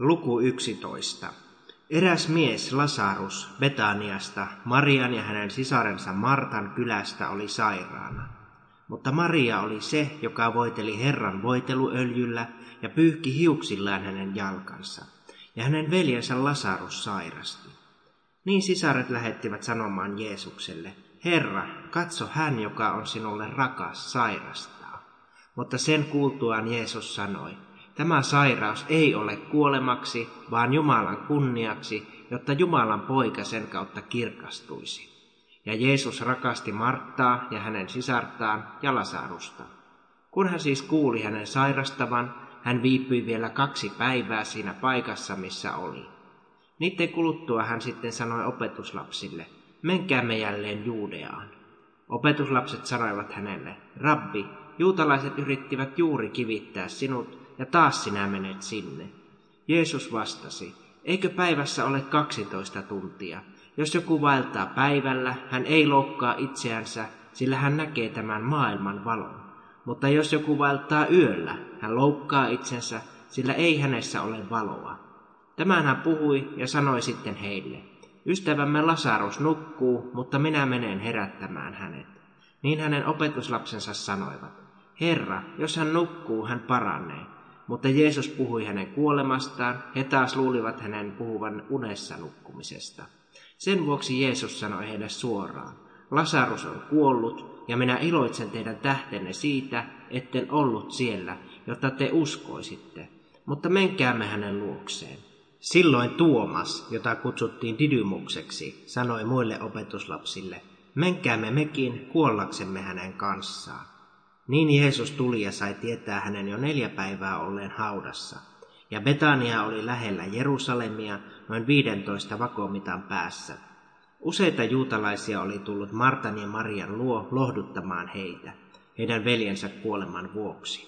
Luku 11. Eräs mies, Lasarus, Betaniasta, Marian ja hänen sisarensa Martan kylästä oli sairaana. Mutta Maria oli se, joka voiteli Herran voiteluöljyllä ja pyyhki hiuksillaan hänen jalkansa, ja hänen veljensä Lasarus sairasti. Niin sisaret lähettivät sanomaan Jeesukselle: Herra, katso, hän, joka on sinulle rakas, sairastaa. Mutta sen kuultuaan Jeesus sanoi: Tämä sairaus ei ole kuolemaksi, vaan Jumalan kunniaksi, jotta Jumalan poika sen kautta kirkastuisi. Ja Jeesus rakasti Marttaa ja hänen sisartaan ja Lasarusta. Kun hän siis kuuli hänen sairastavan, hän viipyi vielä 2 päivää siinä paikassa, missä oli. Niiden kuluttua hän sitten sanoi opetuslapsille: Menkäämme jälleen Juudeaan. Opetuslapset sanoivat hänelle: Rabbi, juutalaiset yrittivät juuri kivittää sinut, ja taas sinä menet sinne. Jeesus vastasi: Eikö päivässä ole 12 tuntia? Jos joku vaeltaa päivällä, hän ei loukkaa itseänsä, sillä hän näkee tämän maailman valon. Mutta jos joku vaeltaa yöllä, hän loukkaa itsensä, sillä ei hänessä ole valoa. Tämän hän puhui ja sanoi sitten heille: Ystävämme Lasarus nukkuu, mutta minä menen herättämään hänet. Niin hänen opetuslapsensa sanoivat: Herra, jos hän nukkuu, hän paranee. Mutta Jeesus puhui hänen kuolemastaan, he taas luulivat hänen puhuvan unessa nukkumisesta. Sen vuoksi Jeesus sanoi heille suoraan: Lasarus on kuollut, ja minä iloitsen teidän tähtenne siitä, etten ollut siellä, jotta te uskoisitte. Mutta menkäämme hänen luokseen. Silloin Tuomas, jota kutsuttiin Didymukseksi, sanoi muille opetuslapsille: Menkäämme mekin kuollaksemme hänen kanssaan. Niin Jeesus tuli ja sai tietää hänen jo 4 päivää olleen haudassa. Ja Betania oli lähellä Jerusalemia, noin 15 vakomitan päässä. Useita juutalaisia oli tullut Martan ja Marian luo lohduttamaan heitä, heidän veljensä kuoleman vuoksi.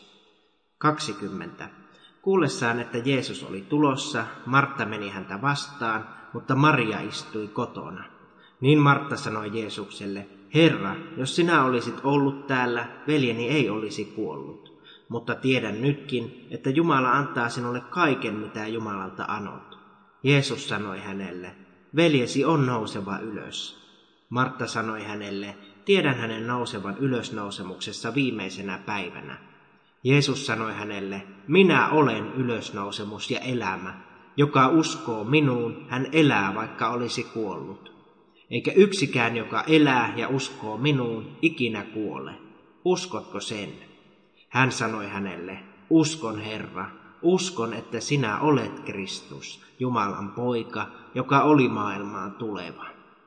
20. Kuullessaan, että Jeesus oli tulossa, Martta meni häntä vastaan, mutta Maria istui kotona. Niin Martta sanoi Jeesukselle: Herra, jos sinä olisit ollut täällä, veljeni ei olisi kuollut. Mutta tiedän nytkin, että Jumala antaa sinulle kaiken, mitä Jumalalta anot. Jeesus sanoi hänelle: Veljesi on nouseva ylös. Martta sanoi hänelle: Tiedän hänen nousevan ylösnousemuksessa viimeisenä päivänä. Jeesus sanoi hänelle: Minä olen ylösnousemus ja elämä. Joka uskoo minuun, hän elää, vaikka olisi kuollut. Eikä yksikään, joka elää ja uskoo minuun, ikinä kuole. Uskotko sen? Hän sanoi hänelle: Uskon, Herra, uskon, että sinä olet Kristus, Jumalan poika, joka oli maailmaan tuleva.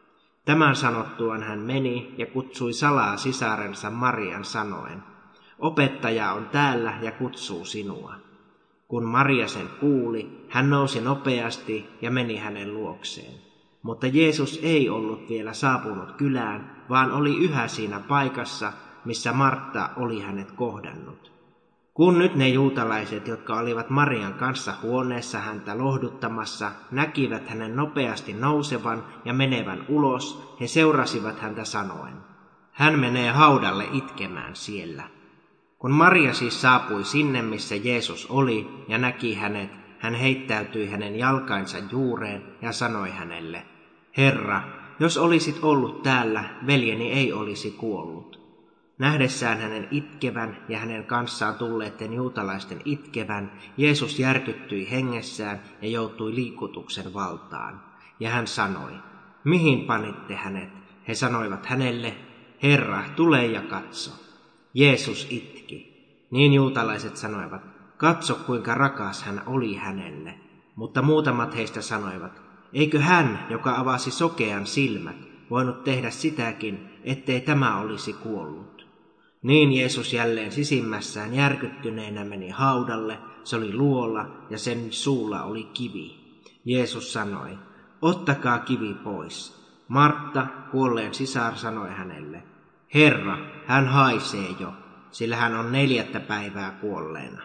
Tämän sanottuaan hän meni ja kutsui salaa sisarensa Marian sanoen: Opettaja on täällä ja kutsuu sinua. Kun Maria sen kuuli, hän nousi nopeasti ja meni hänen luokseen. Mutta Jeesus ei ollut vielä saapunut kylään, vaan oli yhä siinä paikassa, missä Martta oli hänet kohdannut. Kun nyt ne juutalaiset, jotka olivat Marian kanssa huoneessa häntä lohduttamassa, näkivät hänen nopeasti nousevan ja menevän ulos, he seurasivat häntä sanoen: Hän menee haudalle itkemään siellä. Kun Maria siis saapui sinne, missä Jeesus oli, ja näki hänet, hän heittäytyi hänen jalkainsa juureen ja sanoi hänelle: Herra, jos olisit ollut täällä, veljeni ei olisi kuollut. Nähdessään hänen itkevän ja hänen kanssaan tulleiden juutalaisten itkevän, Jeesus järkyttyi hengessään ja joutui liikutuksen valtaan. Ja hän sanoi: Mihin panitte hänet? He sanoivat hänelle: Herra, tule ja katso. Jeesus itki. Niin juutalaiset sanoivat: Katso, kuinka rakas hän oli hänelle. Mutta muutamat heistä sanoivat: Eikö hän, joka avasi sokean silmät, voinut tehdä sitäkin, ettei tämä olisi kuollut? Niin Jeesus jälleen sisimmässään järkyttyneenä meni haudalle, se oli luola ja sen suulla oli kivi. Jeesus sanoi: Ottakaa kivi pois. Martta, kuolleen sisar, sanoi hänelle: Herra, hän haisee jo, sillä hän on 4. päivää kuolleena.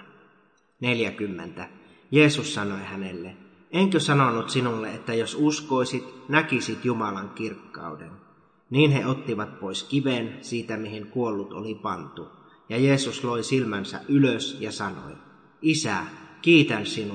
40. Jeesus sanoi hänelle: Enkö sanonut sinulle, että jos uskoisit, näkisit Jumalan kirkkauden? Niin he ottivat pois kiven siitä, mihin kuollut oli pantu. Ja Jeesus loi silmänsä ylös ja sanoi: Isä, kiitän sinua,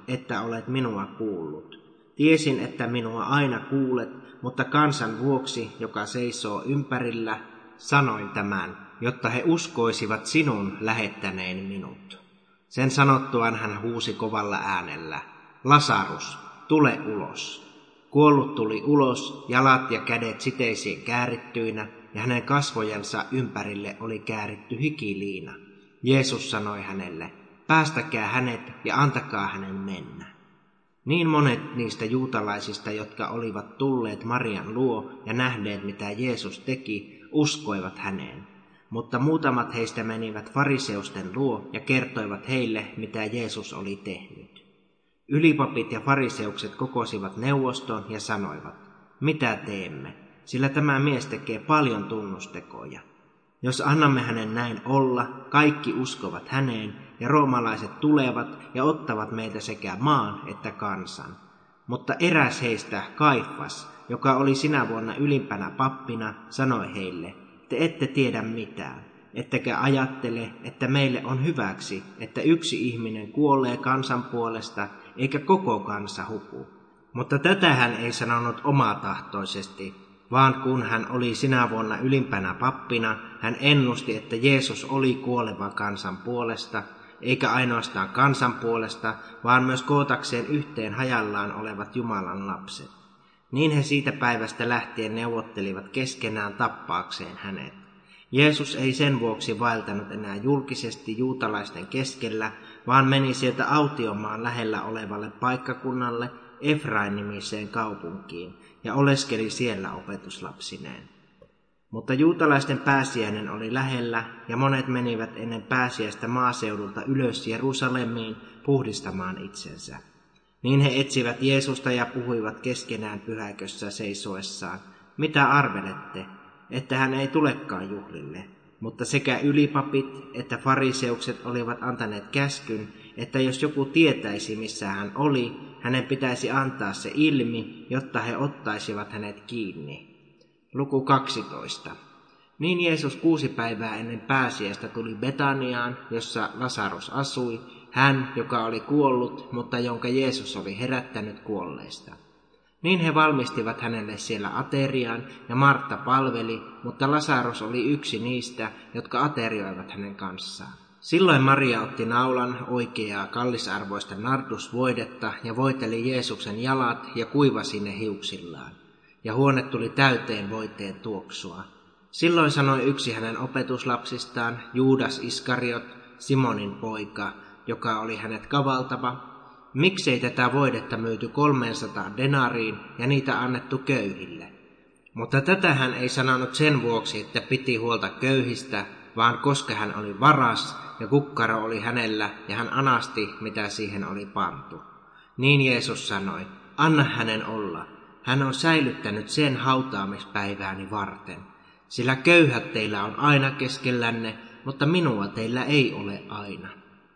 että olet minua kuullut. Tiesin, että minua aina kuulet, mutta kansan vuoksi, joka seisoo ympärillä, sanoin tämän, jotta he uskoisivat sinun lähettäneen minut. Sen sanottuaan hän huusi kovalla äänellä, Lasarus, tule ulos. Kuollut tuli ulos, jalat ja kädet siteisiin käärittyinä, ja hänen kasvojensa ympärille oli kääritty hikiliina. Jeesus sanoi hänelle, päästäkää hänet ja antakaa hänen mennä. Niin monet niistä juutalaisista, jotka olivat tulleet Marian luo ja nähneet, mitä Jeesus teki, uskoivat häneen. Mutta muutamat heistä menivät fariseusten luo ja kertoivat heille, mitä Jeesus oli tehnyt. Ylipapit ja fariseukset kokosivat neuvoston ja sanoivat, mitä teemme, sillä tämä mies tekee paljon tunnustekoja. Jos annamme hänen näin olla, kaikki uskovat häneen, ja roomalaiset tulevat ja ottavat meiltä sekä maan että kansan. Mutta eräs heistä, Kaifas, joka oli sinä vuonna ylimpänä pappina, sanoi heille, te ette tiedä mitään, ettekä ajattele, että meille on hyväksi, että yksi ihminen kuolee kansan puolesta, eikä koko kansa huku. Mutta tätä hän ei sanonut omatahtoisesti, vaan kun hän oli sinä vuonna ylimpänä pappina, hän ennusti, että Jeesus oli kuoleva kansan puolesta, eikä ainoastaan kansan puolesta, vaan myös kootakseen yhteen hajallaan olevat Jumalan lapset. Niin he siitä päivästä lähtien neuvottelivat keskenään tappaakseen hänet. Jeesus ei sen vuoksi vaeltanut enää julkisesti juutalaisten keskellä, vaan meni sieltä autiomaan lähellä olevalle paikkakunnalle Efrain-nimiseen kaupunkiin ja oleskeli siellä opetuslapsineen. Mutta juutalaisten pääsiäinen oli lähellä ja monet menivät ennen pääsiäistä maaseudulta ylös Jerusalemiin puhdistamaan itsensä. Niin he etsivät Jeesusta ja puhuivat keskenään pyhäkössä seisoessaan, mitä arvelette, että hän ei tulekaan juhlille. Mutta sekä ylipapit että fariseukset olivat antaneet käskyn, että jos joku tietäisi, missä hän oli, hänen pitäisi antaa se ilmi, jotta he ottaisivat hänet kiinni. Luku 12. Niin Jeesus 6 päivää ennen pääsiäistä tuli Betaniaan, jossa Lasarus asui, hän, joka oli kuollut, mutta jonka Jeesus oli herättänyt kuolleista. Niin he valmistivat hänelle siellä aterian, ja Martta palveli, mutta Lasarus oli yksi niistä, jotka aterioivat hänen kanssaan. Silloin Maria otti naulan oikeaa kallisarvoista nardusvoidetta ja voiteli Jeesuksen jalat ja kuivasi ne hiuksillaan. Ja huone tuli täyteen voiteen tuoksua. Silloin sanoi yksi hänen opetuslapsistaan, Juudas Iskariot, Simonin poika, joka oli hänet kavaltava, miksei tätä voidetta myyty 300 denariin ja niitä annettu köyhille. Mutta tätä hän ei sanonut sen vuoksi, että piti huolta köyhistä, vaan koska hän oli varas ja kukkaro oli hänellä ja hän anasti, mitä siihen oli pantu. Niin Jeesus sanoi, anna hänen olla. Hän on säilyttänyt sen hautaamispäivääni varten. Sillä köyhät teillä on aina keskellänne, mutta minua teillä ei ole aina.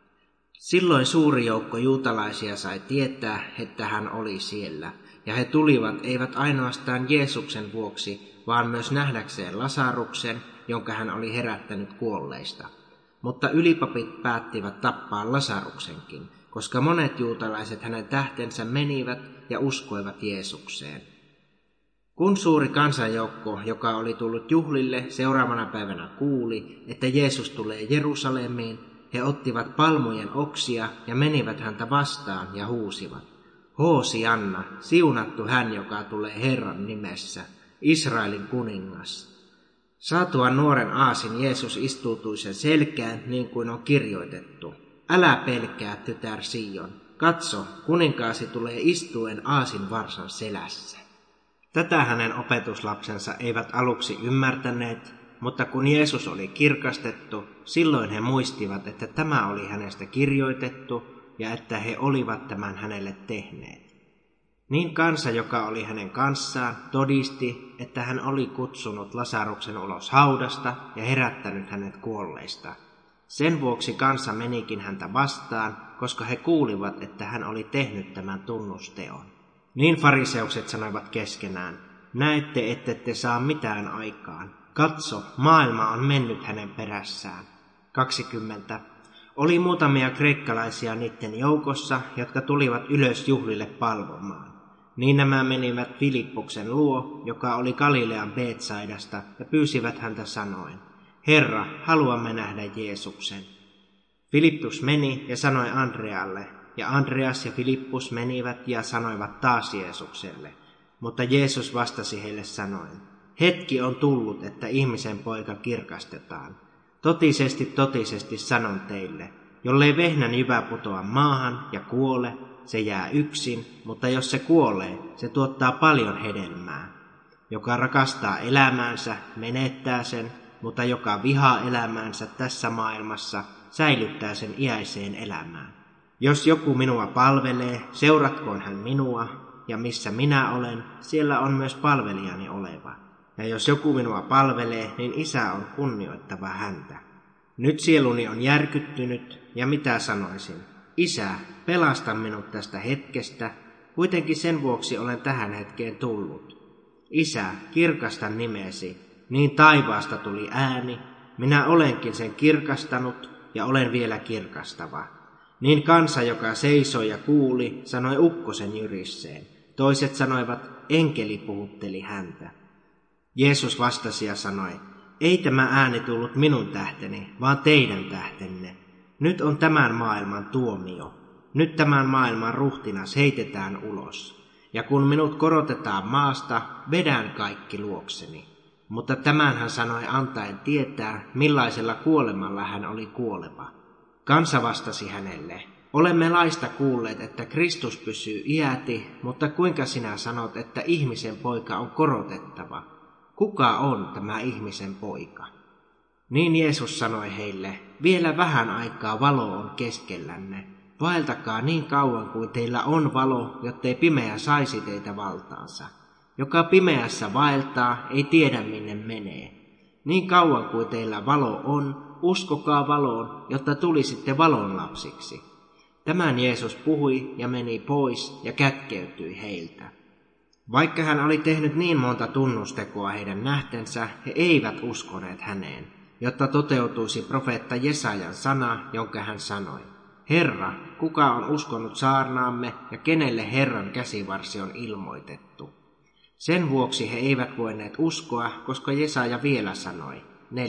Silloin suuri joukko juutalaisia sai tietää, että hän oli siellä, ja he tulivat eivät ainoastaan Jeesuksen vuoksi, vaan myös nähdäkseen Lasaruksen, jonka hän oli herättänyt kuolleista. Mutta ylipapit päättivät tappaa Lasaruksenkin, koska monet juutalaiset hänen tähtensä menivät ja uskoivat Jeesukseen. Kun suuri kansanjoukko, joka oli tullut juhlille, seuraavana päivänä kuuli, että Jeesus tulee Jerusalemiin, he ottivat palmujen oksia ja menivät häntä vastaan ja huusivat, Hoosianna, siunattu hän, joka tulee Herran nimessä, Israelin kuningas. Saatuaan nuoren aasin Jeesus istuutui sen selkään niin kuin on kirjoitettu. Älä pelkää, tytär Sion. Katso, kuninkaasi tulee istuen aasin varsan selässä. Tätä hänen opetuslapsensa eivät aluksi ymmärtäneet, mutta kun Jeesus oli kirkastettu, silloin he muistivat, että tämä oli hänestä kirjoitettu ja että he olivat tämän hänelle tehneet. Niin kansa, joka oli hänen kanssaan, todisti, että hän oli kutsunut Lasaruksen ulos haudasta ja herättänyt hänet kuolleista. Sen vuoksi kansa menikin häntä vastaan, koska he kuulivat, että hän oli tehnyt tämän tunnusteon. Niin fariseukset sanoivat keskenään, näette, ettette saa mitään aikaan. Katso, maailma on mennyt hänen perässään. 20. Oli muutamia kreikkalaisia niiden joukossa, jotka tulivat ylös juhlille palvomaan. Niin nämä menivät Filippuksen luo, joka oli Galilean Betsaidasta, ja pyysivät häntä sanoen: Herra, haluamme nähdä Jeesuksen. Filippus meni ja sanoi Andrealle, ja Andreas ja Filippus menivät ja sanoivat taas Jeesukselle. Mutta Jeesus vastasi heille sanoen: Hetki on tullut, että ihmisen poika kirkastetaan. Totisesti, totisesti sanon teille, jollei vehnän jyvä putoa maahan ja kuole, se jää yksin, mutta jos se kuolee, se tuottaa paljon hedelmää. Joka rakastaa elämäänsä, menettää sen, mutta joka vihaa elämäänsä tässä maailmassa, säilyttää sen iäiseen elämään. Jos joku minua palvelee, seuratkoon hän minua, ja missä minä olen, siellä on myös palvelijani oleva. Ja jos joku minua palvelee, niin Isä on kunnioittava häntä. Nyt sieluni on järkyttynyt, ja mitä sanoisin? Isä, pelasta minut tästä hetkestä, kuitenkin sen vuoksi olen tähän hetkeen tullut. Isä, kirkasta nimesi, niin taivaasta tuli ääni, minä olenkin sen kirkastanut, ja olen vielä kirkastava. Niin kansa, joka seisoi ja kuuli, sanoi ukkosen jyrisseen. Toiset sanoivat, enkeli puhutteli häntä. Jeesus vastasi ja sanoi, ei tämä ääni tullut minun tähteni, vaan teidän tähtenne. Nyt on tämän maailman tuomio. Nyt tämän maailman ruhtinas heitetään ulos. Ja kun minut korotetaan maasta, vedän kaikki luokseni. Mutta tämän hän sanoi antaen tietää, millaisella kuolemalla hän oli kuoleva. Kansa vastasi hänelle, olemme laista kuulleet, että Kristus pysyy iäti, mutta kuinka sinä sanot, että ihmisen poika on korotettava? Kuka on tämä ihmisen poika? Niin Jeesus sanoi heille, vielä vähän aikaa valo on keskellänne. Vaeltakaa niin kauan kuin teillä on valo, jottei pimeä saisi teitä valtaansa. Joka pimeässä vaeltaa, ei tiedä minne menee. Niin kauan kuin teillä valo on, uskokaa valoon, jotta tulisitte valon lapsiksi. Tämän Jeesus puhui ja meni pois ja kätkeytyi heiltä. Vaikka hän oli tehnyt niin monta tunnustekoa heidän nähtensä, he eivät uskoneet häneen, jotta toteutuisi profeetta Jesajan sana, jonka hän sanoi. Herra, kuka on uskonut saarnaamme ja kenelle Herran käsivarsi on ilmoitettu? Sen vuoksi he eivät voineet uskoa, koska Jesaja vielä sanoi,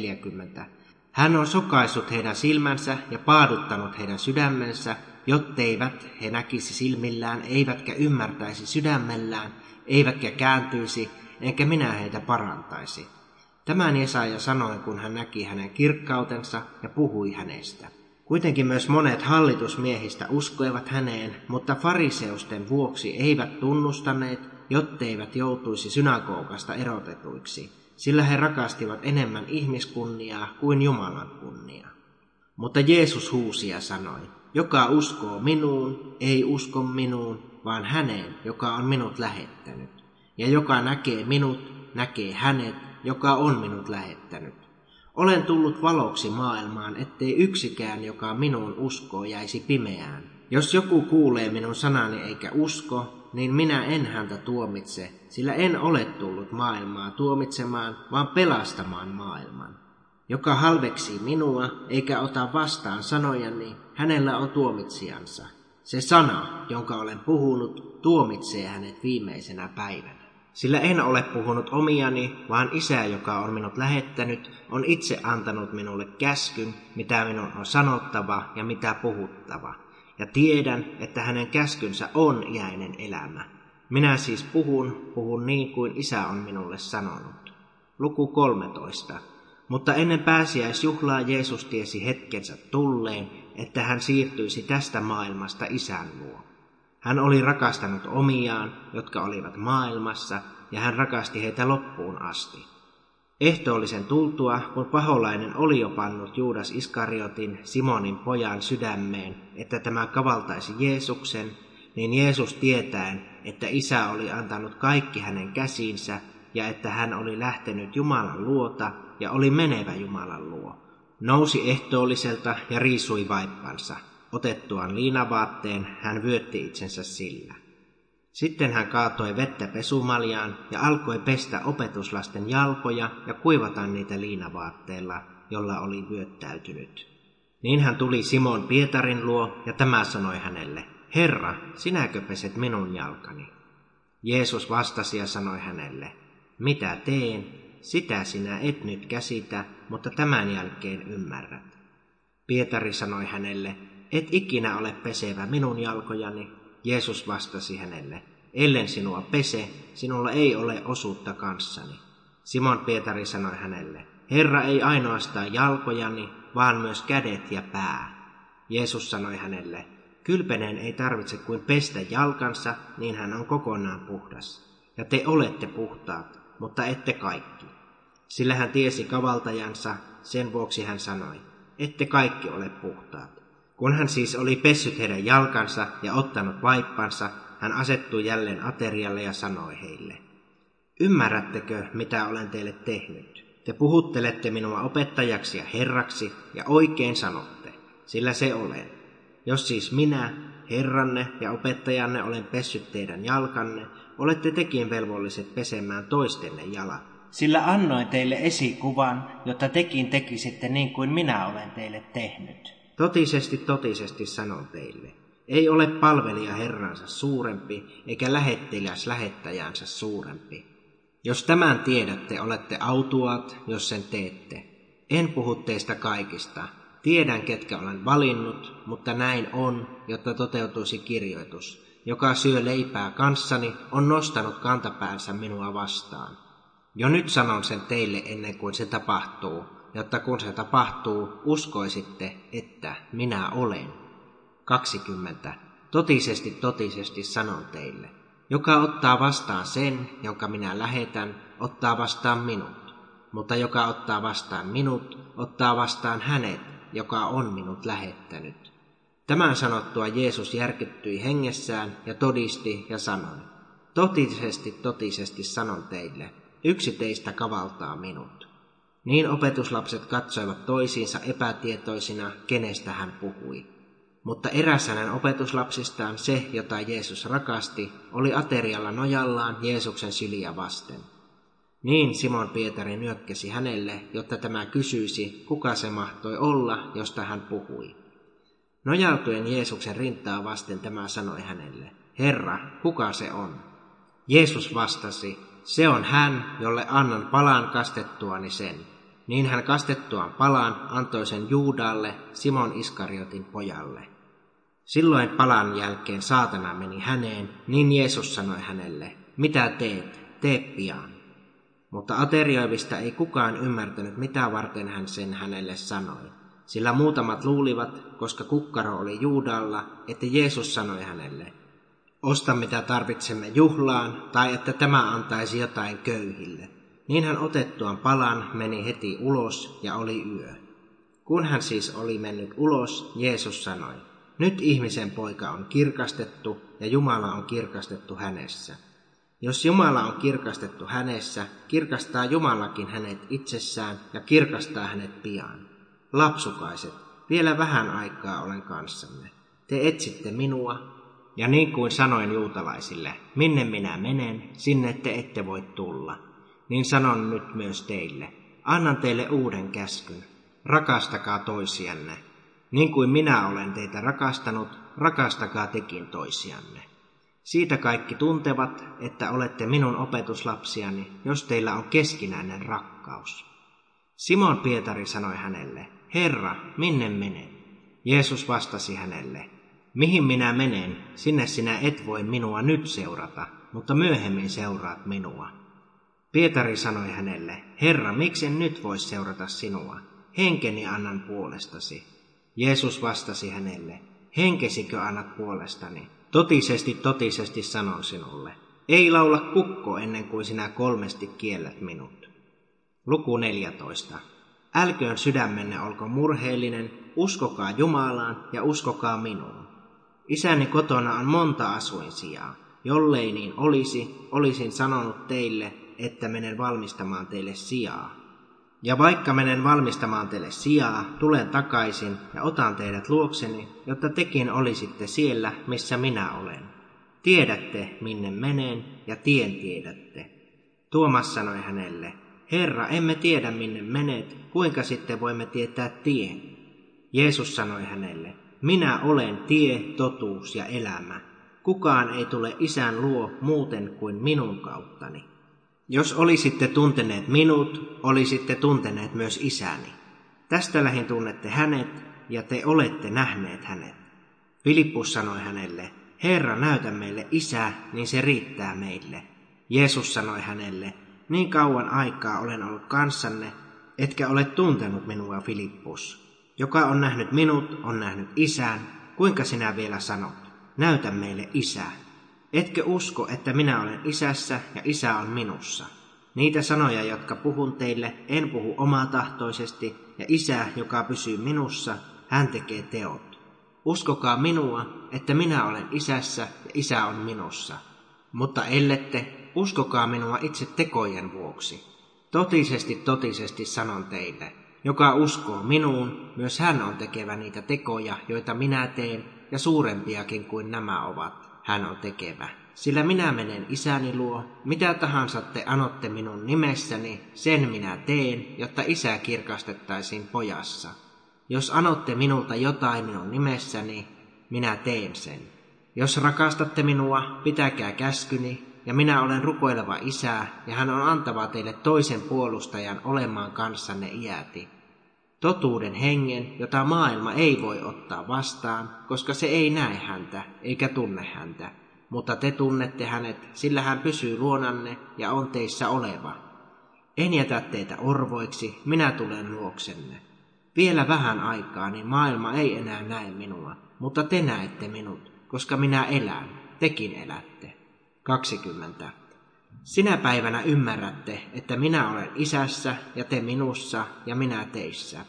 40. Hän on sokaissut heidän silmänsä ja paaduttanut heidän sydämensä, jotteivät he näkisi silmillään, eivätkä ymmärtäisi sydämellään, eivätkä kääntyisi, enkä minä heitä parantaisi. Tämän Jesaja sanoi, kun hän näki hänen kirkkautensa ja puhui hänestä. Kuitenkin myös monet hallitusmiehistä uskoivat häneen, mutta fariseusten vuoksi eivät tunnustaneet, jotteivät joutuisi synagogasta erotetuiksi, sillä he rakastivat enemmän ihmiskunniaa kuin Jumalan kunniaa. Mutta Jeesus huusi ja sanoi, joka uskoo minuun, ei usko minuun, vaan häneen, joka on minut lähettänyt. Ja joka näkee minut, näkee hänet, joka on minut lähettänyt. Olen tullut valoksi maailmaan, ettei yksikään, joka minuun uskoo, jäisi pimeään. Jos joku kuulee minun sanani eikä usko, niin minä en häntä tuomitse, sillä en ole tullut maailmaa tuomitsemaan, vaan pelastamaan maailman. Joka halveksii minua eikä ota vastaan sanojani, hänellä on tuomitsijansa. Se sana, jonka olen puhunut, tuomitsee hänet viimeisenä päivänä. Sillä en ole puhunut omiani, vaan Isä, joka on minut lähettänyt, on itse antanut minulle käskyn, mitä minun on sanottava ja mitä puhuttava. Ja tiedän, että hänen käskynsä on iäinen elämä. Minä siis puhun niin kuin Isä on minulle sanonut. Luku 13. Mutta ennen pääsiäisjuhlaa Jeesus tiesi hetkensä tulleen, että hän siirtyisi tästä maailmasta Isän luo. Hän oli rakastanut omiaan, jotka olivat maailmassa, ja hän rakasti heitä loppuun asti. Ehtoollisen tultua, kun paholainen oli jo pannut Juudas Iskariotin, Simonin pojan sydämeen, että tämä kavaltaisi Jeesuksen, niin Jeesus tietäen, että Isä oli antanut kaikki hänen käsiinsä, ja että hän oli lähtenyt Jumalan luota ja oli menevä Jumalan luo, nousi ehtoolliselta ja riisui vaippansa. Otettuaan liinavaatteen hän vyötti itsensä sillä. Sitten hän kaatoi vettä pesumaljaan ja alkoi pestä opetuslasten jalkoja ja kuivata niitä liinavaatteella, jolla oli vyöttäytynyt. Niin hän tuli Simon Pietarin luo, ja tämä sanoi hänelle, Herra, sinäkö peset minun jalkani? Jeesus vastasi ja sanoi hänelle, mitä teen, sitä sinä et nyt käsitä, mutta tämän jälkeen ymmärrät. Pietari sanoi hänelle, et ikinä ole pesevä minun jalkojani. Jeesus vastasi hänelle, ellen sinua pese, sinulla ei ole osuutta kanssani. Simon Pietari sanoi hänelle, Herra, ei ainoastaan jalkojani, vaan myös kädet ja pää. Jeesus sanoi hänelle, kylpeneen ei tarvitse kuin pestä jalkansa, niin hän on kokonaan puhdas. Ja te olette puhtaat, mutta ette kaikki. Sillä hän tiesi kavaltajansa, sen vuoksi hän sanoi, ette kaikki ole puhtaat. Kun hän siis oli pessyt heidän jalkansa ja ottanut vaippansa, hän asettui jälleen aterialle ja sanoi heille, ymmärrättekö, mitä olen teille tehnyt? Te puhuttelette minua opettajaksi ja herraksi, ja oikein sanotte, sillä se olen. Jos siis minä, herranne ja opettajanne, olen pessyt teidän jalkanne, olette tekin velvolliset pesemään toistenne jalat. Sillä annoin teille esikuvan, jotta tekin tekisitte niin kuin minä olen teille tehnyt. Totisesti, totisesti sanon teille, ei ole palvelija herransa suurempi, eikä lähettelijäs lähettäjänsä suurempi. Jos tämän tiedätte, olette autuaat, jos sen teette. En puhu teistä kaikista. Tiedän, ketkä olen valinnut, mutta näin on, jotta toteutuisi kirjoitus. Joka syö leipää kanssani, on nostanut kantapäänsä minua vastaan. Jo nyt sanon sen teille ennen kuin se tapahtuu, jotta kun se tapahtuu, uskoisitte, että minä olen. 20. Totisesti, totisesti sanon teille. Joka ottaa vastaan sen, jonka minä lähetän, ottaa vastaan minut. Mutta joka ottaa vastaan minut, ottaa vastaan hänet, joka on minut lähettänyt. Tämän sanottua Jeesus järkyttyi hengessään ja todisti ja sanoi, totisesti, totisesti sanon teille, yksi teistä kavaltaa minut. Niin opetuslapset katsoivat toisiinsa epätietoisina, kenestä hän puhui. Mutta eräs hänen opetuslapsistaan, se, jota Jeesus rakasti, oli aterialla nojallaan Jeesuksen syliä vasten. Niin Simon Pietari nyökkäsi hänelle, jotta tämä kysyisi, kuka se mahtoi olla, josta hän puhui. Nojautuen Jeesuksen rintaa vasten tämä sanoi hänelle, Herra, kuka se on? Jeesus vastasi, se on hän, jolle annan palan kastettuani sen. Niin hän kastettuaan palan antoi sen Juudalle, Simon Iskariotin pojalle. Silloin palan jälkeen saatana meni häneen, niin Jeesus sanoi hänelle, mitä teet, tee pian. Mutta aterioivista ei kukaan ymmärtänyt, mitä varten hän sen hänelle sanoi. Sillä muutamat luulivat, koska kukkaro oli Juudalla, että Jeesus sanoi hänelle, osta mitä tarvitsemme juhlaan, tai että tämä antaisi jotain köyhille. Niin hän otettuaan palan meni heti ulos ja oli yö. Kun hän siis oli mennyt ulos, Jeesus sanoi, nyt ihmisen poika on kirkastettu ja Jumala on kirkastettu hänessä. Jos Jumala on kirkastettu hänessä, kirkastaa Jumalakin hänet itsessään ja kirkastaa hänet pian. Lapsukaiset, vielä vähän aikaa olen kanssanne. Te etsitte minua, ja niin kuin sanoin juutalaisille, minne minä menen, sinne te ette voi tulla. Niin sanon nyt myös teille, annan teille uuden käskyn, rakastakaa toisianne. Niin kuin minä olen teitä rakastanut, rakastakaa tekin toisianne. Siitä kaikki tuntevat, että olette minun opetuslapsiani, jos teillä on keskinäinen rakkaus. Simon Pietari sanoi hänelle, Herra, minne menen? Jeesus vastasi hänelle, mihin minä menen, sinne sinä et voi minua nyt seurata, mutta myöhemmin seuraat minua. Pietari sanoi hänelle, Herra, miksi en nyt voi seurata sinua? Henkeni annan puolestasi. Jeesus vastasi hänelle, henkesikö annat puolestani? Totisesti, totisesti sanon sinulle, ei laula kukko ennen kuin sinä 3 kiellät minut. Luku 14. Älköön sydämenne olko murheellinen, uskokaa Jumalaan ja uskokaa minuun. Isäni kotona on monta asuinsijaa. Jollei niin olisi, olisin sanonut teille, että menen valmistamaan teille sijaa. Ja vaikka menen valmistamaan teille sijaa, tulen takaisin ja otan teidät luokseni, jotta tekin olisitte siellä, missä minä olen. Tiedätte, minne menen, ja tien tiedätte. Tuomas sanoi hänelle, Herra, emme tiedä minne menet, kuinka sitten voimme tietää tien? Jeesus sanoi hänelle, minä olen tie, totuus ja elämä. Kukaan ei tule Isän luo muuten kuin minun kauttani. Jos olisitte tunteneet minut, olisitte tunteneet myös Isäni. Tästä lähin tunnette hänet, ja te olette nähneet hänet. Filippus sanoi hänelle, Herra, näytä meille Isä, niin se riittää meille. Jeesus sanoi hänelle, niin kauan aikaa olen ollut kanssanne, etkä ole tuntenut minua, Filippus. Joka on nähnyt minut, on nähnyt Isän. Kuinka sinä vielä sanot, näytä meille Isä. Etkö usko, että minä olen Isässä ja Isä on minussa? Niitä sanoja, jotka puhun teille, en puhu omatahtoisesti, ja Isä, joka pysyy minussa, hän tekee teot. Uskokaa minua, että minä olen Isässä ja Isä on minussa. Mutta ellette, uskokaa minua itse tekojen vuoksi. Totisesti, totisesti sanon teille, joka uskoo minuun, myös hän on tekevä niitä tekoja, joita minä teen, ja suurempiakin kuin nämä ovat, hän on tekevä. Sillä minä menen Isäni luo, mitä tahansa te anotte minun nimessäni, sen minä teen, jotta Isä kirkastettaisiin pojassa. Jos anotte minulta jotain minun nimessäni, minä teen sen. Jos rakastatte minua, pitäkää käskyni, ja minä olen rukoileva Isä, ja hän on antava teille toisen puolustajan olemaan kanssanne iäti. Totuuden hengen, jota maailma ei voi ottaa vastaan, koska se ei näe häntä, eikä tunne häntä. Mutta te tunnette hänet, sillä hän pysyy luonanne ja on teissä oleva. En jätä teitä orvoiksi, minä tulen luoksenne. Vielä vähän aikaa, niin maailma ei enää näe minua, mutta te näette minut, koska minä elän, tekin elätte. 20. Sinä päivänä ymmärrätte, että minä olen Isässä ja te minussa ja minä teissä.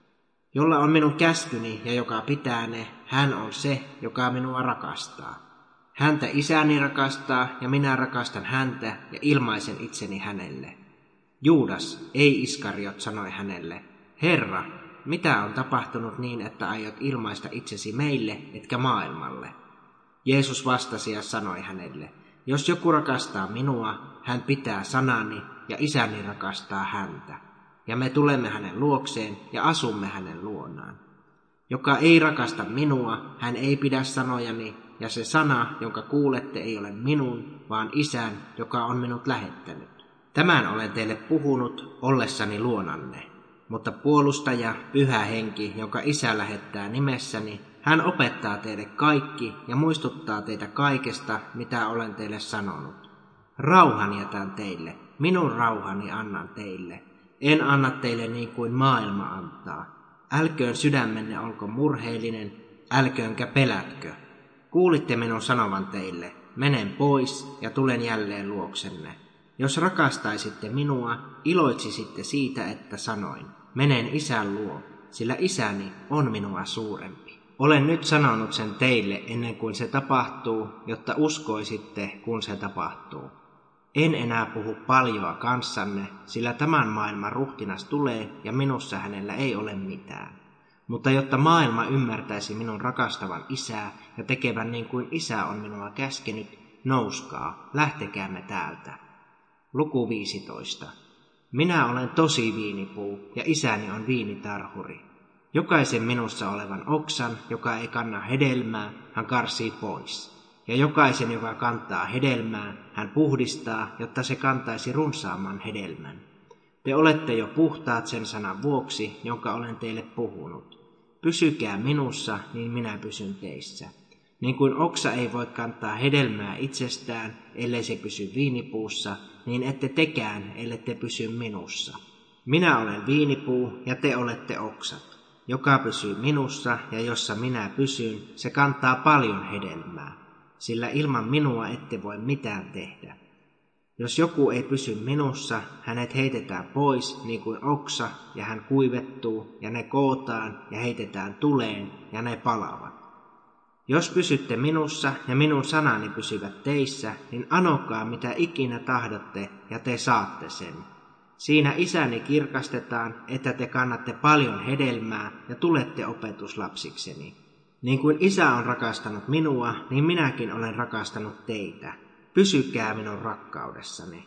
Jolla on minun käskyni ja joka pitää ne, hän on se, joka minua rakastaa. Häntä Isäni rakastaa ja minä rakastan häntä ja ilmaisen itseni hänelle. Juudas, ei Iskariot, sanoi hänelle, Herra, mitä on tapahtunut niin, että aiot ilmaista itsesi meille, etkä maailmalle? Jeesus vastasi ja sanoi hänelle, jos joku rakastaa minua, hän pitää sanani ja Isäni rakastaa häntä. Ja me tulemme hänen luokseen ja asumme hänen luonaan. Joka ei rakasta minua, hän ei pidä sanojani, ja se sana, jonka kuulette, ei ole minun, vaan Isän, joka on minut lähettänyt. Tämän olen teille puhunut ollessani luonanne. Mutta puolustaja, Pyhä Henki, jonka Isä lähettää nimessäni, hän opettaa teille kaikki ja muistuttaa teitä kaikesta, mitä olen teille sanonut. Rauhan jätän teille, minun rauhani annan teille. En anna teille niin kuin maailma antaa. Älköön sydämenne olko murheellinen, älköönkä pelätkö. Kuulitte minun sanovan teille, menen pois ja tulen jälleen luoksenne. Jos rakastaisitte minua, iloitsisitte siitä, että sanoin, menen Isän luo, sillä Isäni on minua suurempi. Olen nyt sanonut sen teille ennen kuin se tapahtuu, jotta uskoisitte, kun se tapahtuu. En enää puhu paljoa kanssanne, sillä tämän maailman ruhtinas tulee ja minussa hänellä ei ole mitään. Mutta jotta maailma ymmärtäisi minun rakastavan Isää ja tekevän niin kuin Isä on minua käskenyt, nouskaa, lähtekäämme täältä. Luku 15. Minä olen tosi viinipuu ja Isäni on viinitarhuri. Jokaisen minussa olevan oksan, joka ei kanna hedelmää, hän karsii pois. Ja jokaisen, joka kantaa hedelmää, hän puhdistaa, jotta se kantaisi runsaamman hedelmän. Te olette jo puhtaat sen sanan vuoksi, jonka olen teille puhunut. Pysykää minussa, niin minä pysyn teissä. Niin kuin oksa ei voi kantaa hedelmää itsestään, ellei se pysy viinipuussa, niin ette tekään, ellette pysy minussa. Minä olen viinipuu ja te olette oksat. Joka pysyy minussa ja jossa minä pysyn, se kantaa paljon hedelmää, sillä ilman minua ette voi mitään tehdä. Jos joku ei pysy minussa, hänet heitetään pois niin kuin oksa ja hän kuivettuu ja ne kootaan ja heitetään tuleen ja ne palavat. Jos pysytte minussa ja minun sanani pysyvät teissä, niin anokaa mitä ikinä tahdotte ja te saatte sen. Siinä Isäni kirkastetaan, että te kannatte paljon hedelmää ja tulette opetuslapsikseni. Niin kuin Isä on rakastanut minua, niin minäkin olen rakastanut teitä. Pysykää minun rakkaudessani.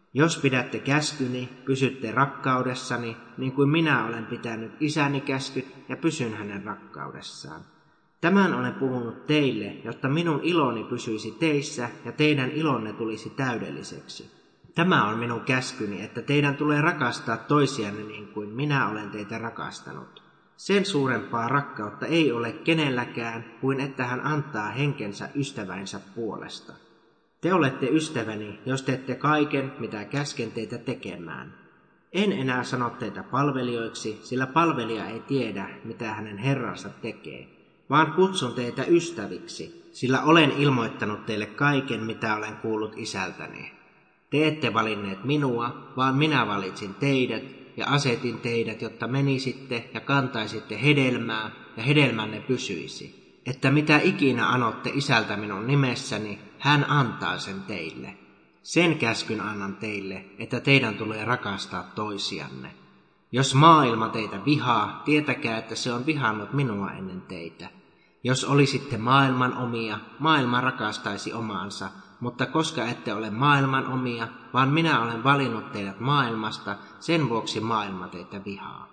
Jos pidätte käskyni, pysytte rakkaudessani, niin kuin minä olen pitänyt isäni käskyt ja pysyn hänen rakkaudessaan. Tämän olen puhunut teille, jotta minun iloni pysyisi teissä ja teidän ilonne tulisi täydelliseksi. Tämä on minun käskyni, että teidän tulee rakastaa toisianne niin kuin minä olen teitä rakastanut. Sen suurempaa rakkautta ei ole kenelläkään kuin että hän antaa henkensä ystävänsä puolesta. Te olette ystäväni, jos teette kaiken, mitä käsken teitä tekemään. En enää sano teitä palvelijoiksi, sillä palvelija ei tiedä, mitä hänen herransa tekee, vaan kutsun teitä ystäviksi, sillä olen ilmoittanut teille kaiken, mitä olen kuullut isältäni. Te ette valinneet minua, vaan minä valitsin teidät ja asetin teidät, jotta menisitte ja kantaisitte hedelmää ja hedelmänne pysyisi. Että mitä ikinä anotte isältä minun nimessäni, hän antaa sen teille. Sen käskyn annan teille, että teidän tulee rakastaa toisianne. Jos maailma teitä vihaa, tietäkää, että se on vihannut minua ennen teitä. Jos olisitte maailman omia, maailma rakastaisi omaansa, mutta koska ette ole maailman omia, vaan minä olen valinnut teidät maailmasta, sen vuoksi maailma teitä vihaa.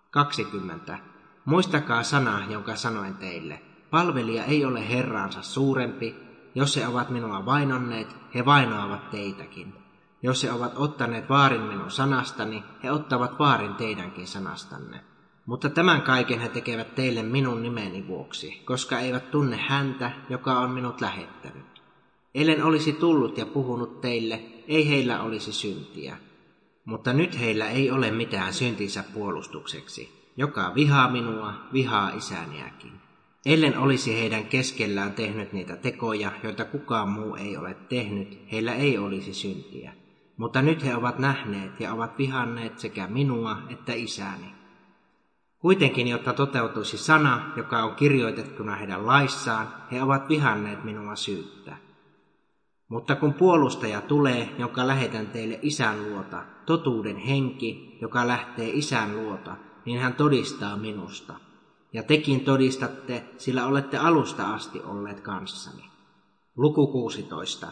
20. Muistakaa sana, jonka sanoin teille. Palvelija ei ole herraansa suurempi. Jos he ovat minua vainonneet, he vainoavat teitäkin. Jos he ovat ottaneet vaarin minun sanastani, he ottavat vaarin teidänkin sanastanne. Mutta tämän kaiken he tekevät teille minun nimeni vuoksi, koska eivät tunne häntä, joka on minut lähettänyt. Ellen olisi tullut ja puhunut teille, ei heillä olisi syntiä. Mutta nyt heillä ei ole mitään syntinsä puolustukseksi. Joka vihaa minua, vihaa isäniäkin. Ellen olisi heidän keskellään tehnyt niitä tekoja, joita kukaan muu ei ole tehnyt, heillä ei olisi syntiä. Mutta nyt he ovat nähneet ja ovat vihanneet sekä minua että isäni. Kuitenkin, jotta toteutuisi sana, joka on kirjoitettuna heidän laissaan, he ovat vihanneet minua syyttä. Mutta kun puolustaja tulee, jonka lähetän teille isän luota, totuuden henki, joka lähtee isän luota, niin hän todistaa minusta. Ja tekin todistatte, sillä olette alusta asti olleet kanssani. Luku 16.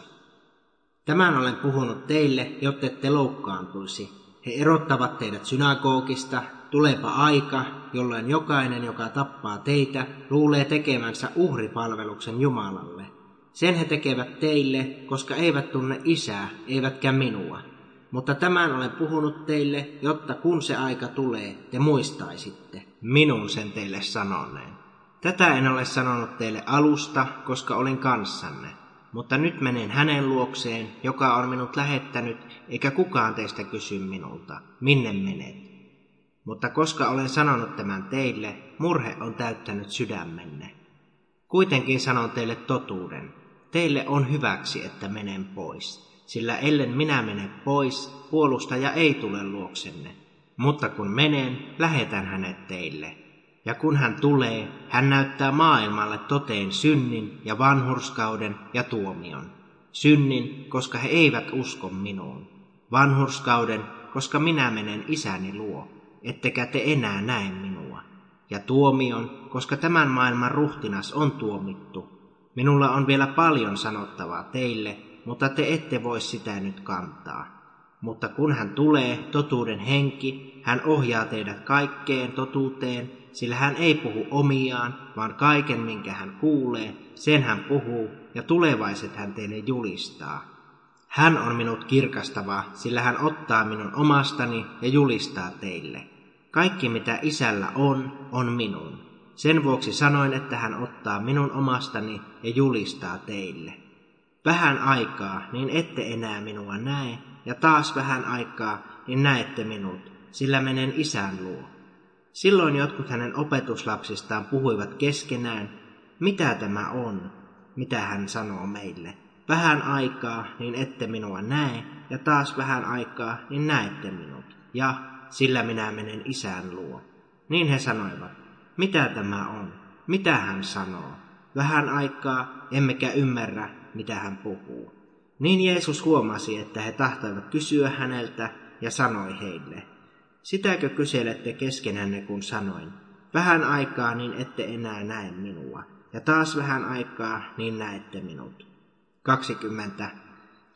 Tämän olen puhunut teille, jotta ette loukkaantuisi. He erottavat teidät synagogista. Tuleepa aika, jolloin jokainen, joka tappaa teitä, luulee tekemänsä uhripalveluksen Jumalalle. Sen he tekevät teille, koska eivät tunne isää, eivätkä minua. Mutta tämän olen puhunut teille, jotta kun se aika tulee, te muistaisitte minun sen teille sanoneen. Tätä en ole sanonut teille alusta, koska olin kanssanne. Mutta nyt menen hänen luokseen, joka on minut lähettänyt, eikä kukaan teistä kysy minulta, minne menet. Mutta koska olen sanonut tämän teille, murhe on täyttänyt sydämenne. Kuitenkin sanon teille totuuden. Teille on hyväksi, että menen pois. Sillä ellen minä mene pois, puolustaja ei tule luoksenne. Mutta kun menen, lähetän hänet teille. Ja kun hän tulee, hän näyttää maailmalle toteen synnin ja vanhurskauden ja tuomion. Synnin, koska he eivät usko minuun. Vanhurskauden, koska minä menen isäni luo, ettekä te enää näe minua. Ja tuomion, koska tämän maailman ruhtinas on tuomittu. Minulla on vielä paljon sanottavaa teille, mutta te ette voi sitä nyt kantaa. Mutta kun hän tulee, totuuden henki, hän ohjaa teidät kaikkeen totuuteen, sillä hän ei puhu omiaan, vaan kaiken, minkä hän kuulee, sen hän puhuu, ja tulevaiset hän teille julistaa. Hän on minut kirkastava, sillä hän ottaa minun omastani ja julistaa teille. Kaikki, mitä isällä on minun. Sen vuoksi sanoin, että hän ottaa minun omastani ja julistaa teille. Vähän aikaa, niin ette enää minua näe, ja taas vähän aikaa, niin näette minut, sillä menen isän luo. Silloin jotkut hänen opetuslapsistaan puhuivat keskenään, mitä tämä on, mitä hän sanoo meille. Vähän aikaa, niin ette minua näe, ja taas vähän aikaa, niin näette minut. Ja sillä minä menen isän luo. Niin he sanoivat, mitä tämä on, mitä hän sanoo. Vähän aikaa, emmekä ymmärrä, mitä hän puhuu. Niin Jeesus huomasi, että he tahtoivat kysyä häneltä, ja sanoi heille, sitäkö kyselette keskenänne, kun sanoin, vähän aikaa, niin ette enää näe minua, ja taas vähän aikaa, niin näette minut. 20.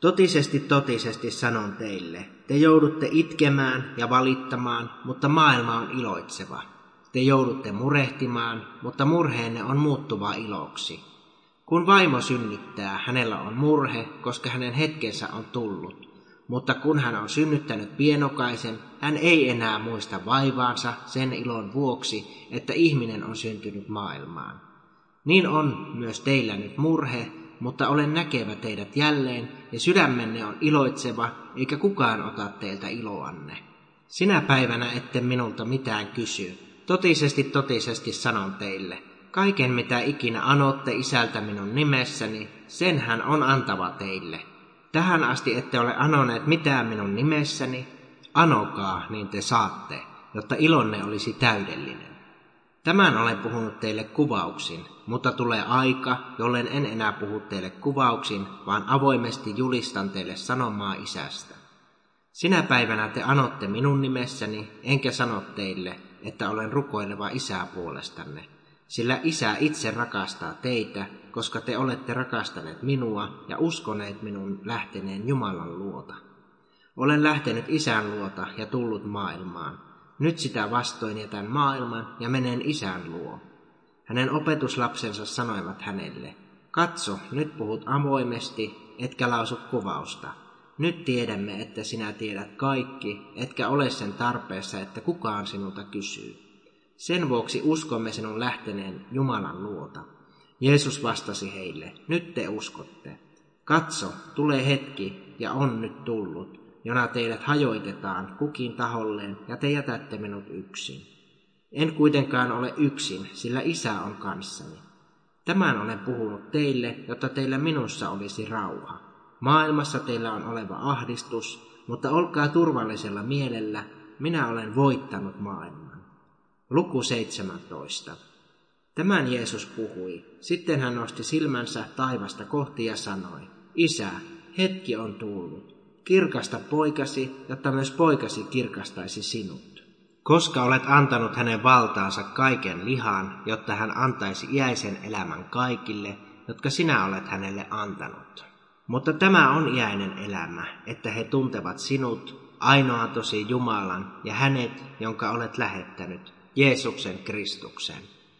Totisesti, totisesti sanon teille, te joudutte itkemään ja valittamaan, mutta maailma on iloitseva. Te joudutte murehtimaan, mutta murheenne on muuttuva iloksi. Kun vaimo synnyttää, hänellä on murhe, koska hänen hetkensä on tullut. Mutta kun hän on synnyttänyt pienokaisen, hän ei enää muista vaivaansa sen ilon vuoksi, että ihminen on syntynyt maailmaan. Niin on myös teillä nyt murhe, mutta olen näkevä teidät jälleen, ja sydämenne on iloitseva, eikä kukaan ota teiltä iloanne. Sinä päivänä ette minulta mitään kysy. Totisesti, totisesti sanon teille, kaiken mitä ikinä anotte Isältä minun nimessäni, sen hän on antava teille. Tähän asti ette ole anoneet mitään minun nimessäni, anokaa, niin te saatte, jotta ilonne olisi täydellinen. Tämän olen puhunut teille kuvauksin, mutta tulee aika, jollen en enää puhu teille kuvauksin, vaan avoimesti julistan teille sanomaa Isästä. Sinä päivänä te anotte minun nimessäni, enkä sano teille, että olen rukoileva Isää puolestanne, sillä Isä itse rakastaa teitä, koska te olette rakastaneet minua ja uskoneet minun lähteneen Jumalan luota. Olen lähtenyt Isän luota ja tullut maailmaan. Nyt sitä vastoin jätän maailman ja menen Isän luo. Hänen opetuslapsensa sanoivat hänelle, katso, nyt puhut avoimesti, etkä lausu kuvausta. Nyt tiedämme, että sinä tiedät kaikki, etkä ole sen tarpeessa, että kukaan sinulta kysyy. Sen vuoksi uskomme sinun lähteneen Jumalan luota. Jeesus vastasi heille, nyt te uskotte. Katso, tulee hetki ja on nyt tullut, jona teidät hajoitetaan kukin taholleen ja te jätätte minut yksin. En kuitenkaan ole yksin, sillä Isä on kanssani. Tämän olen puhunut teille, jotta teillä minussa olisi rauha. Maailmassa teillä on oleva ahdistus, mutta olkaa turvallisella mielellä, minä olen voittanut maailman. Luku 17. Tämän Jeesus puhui. Sitten hän nosti silmänsä taivasta kohti ja sanoi, Isä, hetki on tullut. Kirkasta poikasi, jotta myös poikasi kirkastaisi sinut. Koska olet antanut hänen valtaansa kaiken lihaan, jotta hän antaisi iäisen elämän kaikille, jotka sinä olet hänelle antanut. Mutta tämä on iäinen elämä, että he tuntevat sinut, ainoa tosi Jumalan, ja hänet, jonka olet lähettänyt, Jeesuksen Kristuksen.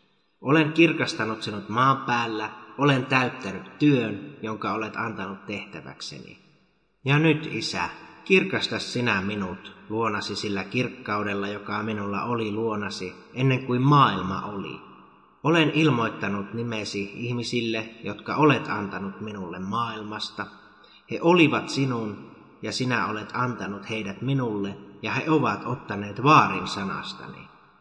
Olen kirkastanut sinut maan päällä, olen täyttänyt työn, jonka olet antanut tehtäväkseni. Ja nyt, Isä, kirkasta sinä minut luonasi sillä kirkkaudella, joka minulla oli luonasi, ennen kuin maailma oli. Olen ilmoittanut nimesi ihmisille, jotka olet antanut minulle maailmasta. He olivat sinun, ja sinä olet antanut heidät minulle, ja he ovat ottaneet vaarin sanastani.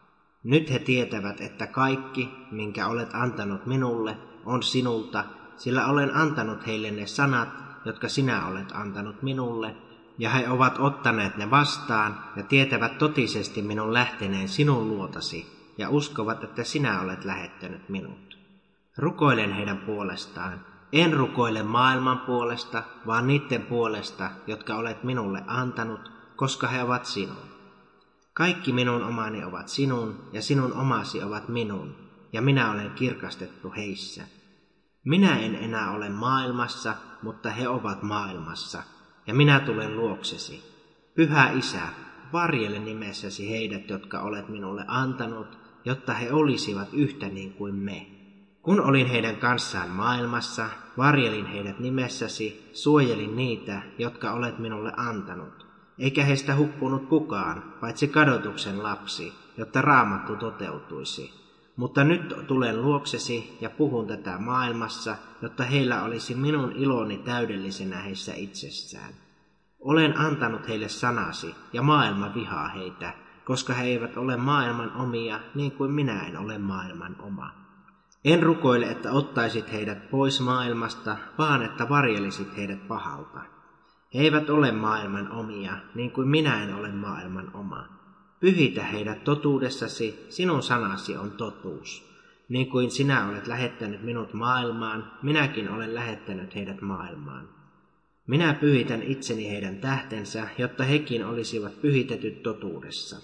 Nyt he tietävät, että kaikki, minkä olet antanut minulle, on sinulta, sillä olen antanut heille ne sanat, jotka sinä olet antanut minulle, ja he ovat ottaneet ne vastaan ja tietävät totisesti minun lähteneen sinun luotasi, ja uskovat, että sinä olet lähettänyt minut. Rukoilen heidän puolestaan. En rukoile maailman puolesta, vaan niiden puolesta, jotka olet minulle antanut, koska he ovat sinun. Kaikki minun omani ovat sinun, ja sinun omasi ovat minun, ja minä olen kirkastettu heissä. Minä en enää ole maailmassa, mutta he ovat maailmassa, ja minä tulen luoksesi. Pyhä Isä, varjele nimessäsi heidät, jotka olet minulle antanut, jotta he olisivat yhtä niin kuin me. Kun olin heidän kanssaan maailmassa, varjelin heidät nimessäsi, suojelin niitä, jotka olet minulle antanut. Eikä heistä hukkunut kukaan, paitsi kadotuksen lapsi, jotta Raamattu toteutuisi. Mutta nyt tulen luoksesi ja puhun tätä maailmassa, jotta heillä olisi minun iloni täydellisenä heissä itsessään. Olen antanut heille sanasi, ja maailma vihaa heitä, koska he eivät ole maailman omia, niin kuin minä en ole maailman oma. En rukoile, että ottaisit heidät pois maailmasta, vaan että varjelisit heidät pahalta. He eivät ole maailman omia, niin kuin minä en ole maailman oma. Pyhitä heidät totuudessasi, sinun sanasi on totuus. Niin kuin sinä olet lähettänyt minut maailmaan, minäkin olen lähettänyt heidät maailmaan. Minä pyhitän itseni heidän tähtensä, jotta hekin olisivat pyhitetyt totuudessa.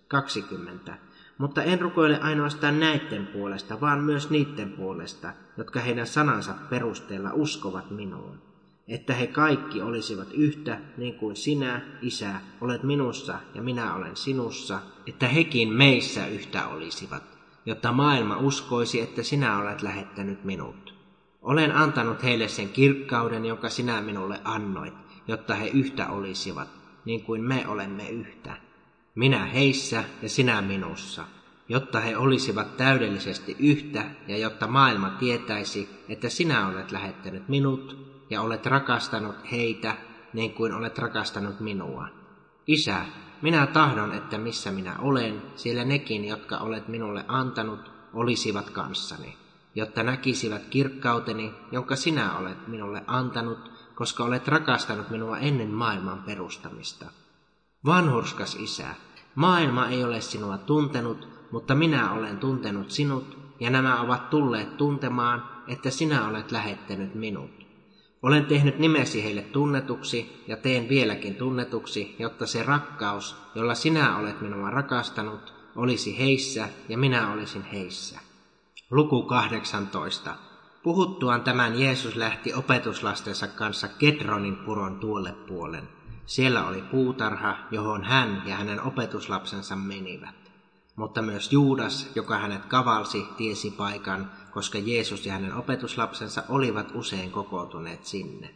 20. Mutta en rukoile ainoastaan näiden puolesta, vaan myös niiden puolesta, jotka heidän sanansa perusteella uskovat minuun. että he kaikki olisivat yhtä, niin kuin sinä, Isä, olet minussa ja minä olen sinussa, että hekin meissä yhtä olisivat, jotta maailma uskoisi, että sinä olet lähettänyt minut. Olen antanut heille sen kirkkauden, jonka sinä minulle annoit, jotta he yhtä olisivat, niin kuin me olemme yhtä. Minä heissä ja sinä minussa, jotta he olisivat täydellisesti yhtä ja jotta maailma tietäisi, että sinä olet lähettänyt minut ja olet rakastanut heitä niin kuin olet rakastanut minua. Isä, minä tahdon, että missä minä olen, siellä nekin, jotka olet minulle antanut, olisivat kanssani, jotta näkisivät kirkkauteni, jonka sinä olet minulle antanut, koska olet rakastanut minua ennen maailman perustamista. Vanhurskas Isä, maailma ei ole sinua tuntenut, mutta minä olen tuntenut sinut, ja nämä ovat tulleet tuntemaan, että sinä olet lähettänyt minut. Olen tehnyt nimesi heille tunnetuksi, ja teen vieläkin tunnetuksi, jotta se rakkaus, jolla sinä olet minua rakastanut, olisi heissä, ja minä olisin heissä. Luku 18. Puhuttuaan tämän Jeesus lähti opetuslastensa kanssa Kedronin puron tuolle puolen. Siellä oli puutarha, johon hän ja hänen opetuslapsensa menivät. Mutta myös Juudas, joka hänet kavalsi, tiesi paikan, koska Jeesus ja hänen opetuslapsensa olivat usein kokoontuneet sinne.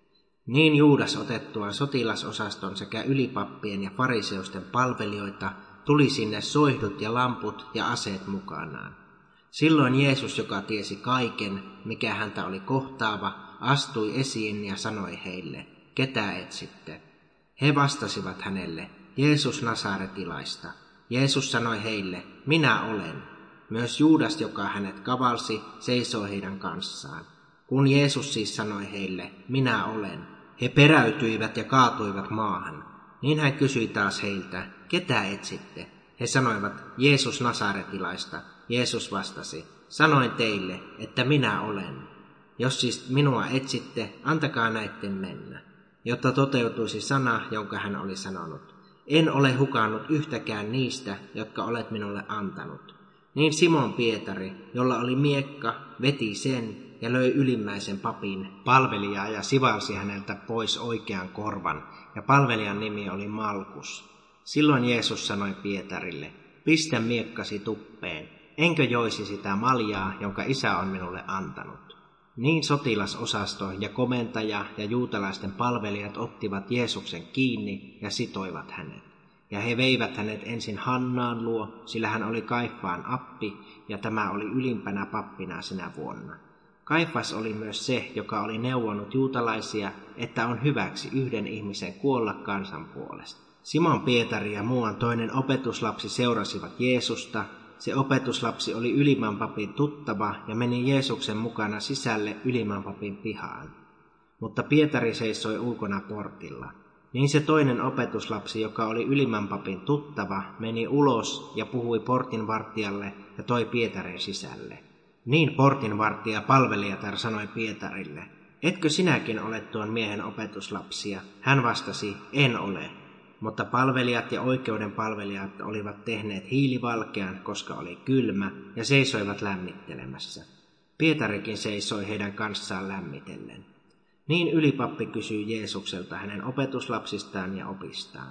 Niin Juudas otettuaan sotilasosaston sekä ylipappien ja fariseusten palvelijoita tuli sinne soihdut ja lamput ja aseet mukanaan. Silloin Jeesus, joka tiesi kaiken, mikä häntä oli kohtaava, astui esiin ja sanoi heille, ketä etsitte? He vastasivat hänelle, Jeesus Nasaretilaista. Jeesus sanoi heille, minä olen. Myös Juudas, joka hänet kavalsi, seisoi heidän kanssaan. Kun Jeesus siis sanoi heille, minä olen, he peräytyivät ja kaatuivat maahan. Niin hän kysyi taas heiltä, ketä etsitte? He sanoivat, Jeesus Nasaretilaista. Jeesus vastasi, sanoin teille, että minä olen. Jos siis minua etsitte, antakaa näitten mennä, jotta toteutuisi sana, jonka hän oli sanonut. En ole hukannut yhtäkään niistä, jotka olet minulle antanut. Niin Simon Pietari, jolla oli miekka, veti sen ja löi ylimmäisen papin palvelijaa ja sivalsi häneltä pois oikean korvan, ja palvelijan nimi oli Malkus. Silloin Jeesus sanoi Pietarille, pistä miekkasi tuppeen, enkö joisi sitä maljaa, jonka Isä on minulle antanut. Niin sotilasosasto ja komentaja ja juutalaisten palvelijat ottivat Jeesuksen kiinni ja sitoivat hänet. Ja he veivät hänet ensin Hannaan luo, sillä hän oli Kaifaan appi, ja tämä oli ylimpänä pappina sinä vuonna. Kaifas oli myös se, joka oli neuvonut juutalaisia, että on hyväksi yhden ihmisen kuolla kansan puolesta. Simon Pietari ja muuan toinen opetuslapsi seurasivat Jeesusta. Se opetuslapsi oli ylimmän papin tuttava ja meni Jeesuksen mukana sisälle ylimmän papin pihaan. Mutta Pietari seisoi ulkona portilla. Niin se toinen opetuslapsi, joka oli ylimmän papin tuttava, meni ulos ja puhui portinvartijalle ja toi Pietarin sisälle. Niin portinvartija palvelijatar sanoi Pietarille, etkö sinäkin ole tuon miehen opetuslapsia? Hän vastasi, en ole. Mutta palvelijat ja oikeuden palvelijat olivat tehneet hiilivalkean, koska oli kylmä, ja seisoivat lämmittelemässä. Pietarikin seisoi heidän kanssaan lämmitellen. Niin ylipappi kysyi Jeesukselta hänen opetuslapsistaan ja opistaan.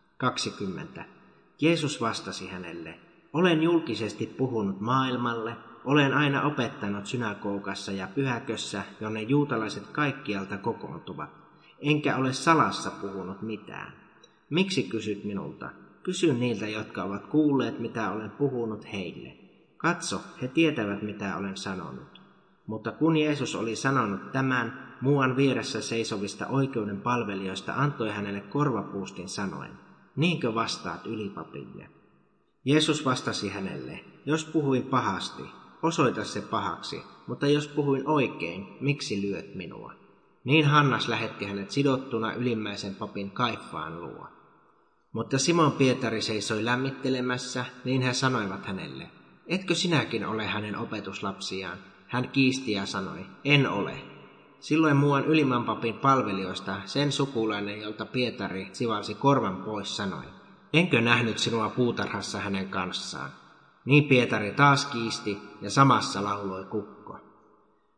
20. Jeesus vastasi hänelle, olen julkisesti puhunut maailmalle, olen aina opettanut synagogassa ja pyhäkössä, jonne juutalaiset kaikkialta kokoontuvat, enkä ole salassa puhunut mitään. Miksi kysyt minulta? Kysy niiltä, jotka ovat kuulleet, mitä olen puhunut heille. Katso, he tietävät, mitä olen sanonut. Mutta kun Jeesus oli sanonut tämän, muuan vieressä seisovista oikeuden palvelijoista antoi hänelle korvapuustin sanoen, niinkö vastaat ylipapille? Jeesus vastasi hänelle, jos puhuin pahasti, osoita se pahaksi, mutta jos puhuin oikein, miksi lyöt minua? Niin Hannas lähetti hänet sidottuna ylimmäisen papin Kaifaan luo. Mutta Simon Pietari seisoi lämmittelemässä, niin he sanoivat hänelle, etkö sinäkin ole hänen opetuslapsiaan? Hän kiisti ja sanoi, en ole. Silloin muuan ylimmän papin palvelijoista sen sukulainen, jolta Pietari sivalsi korvan pois, sanoi, enkö nähnyt sinua puutarhassa hänen kanssaan? Niin Pietari taas kiisti ja samassa lauloi kukko.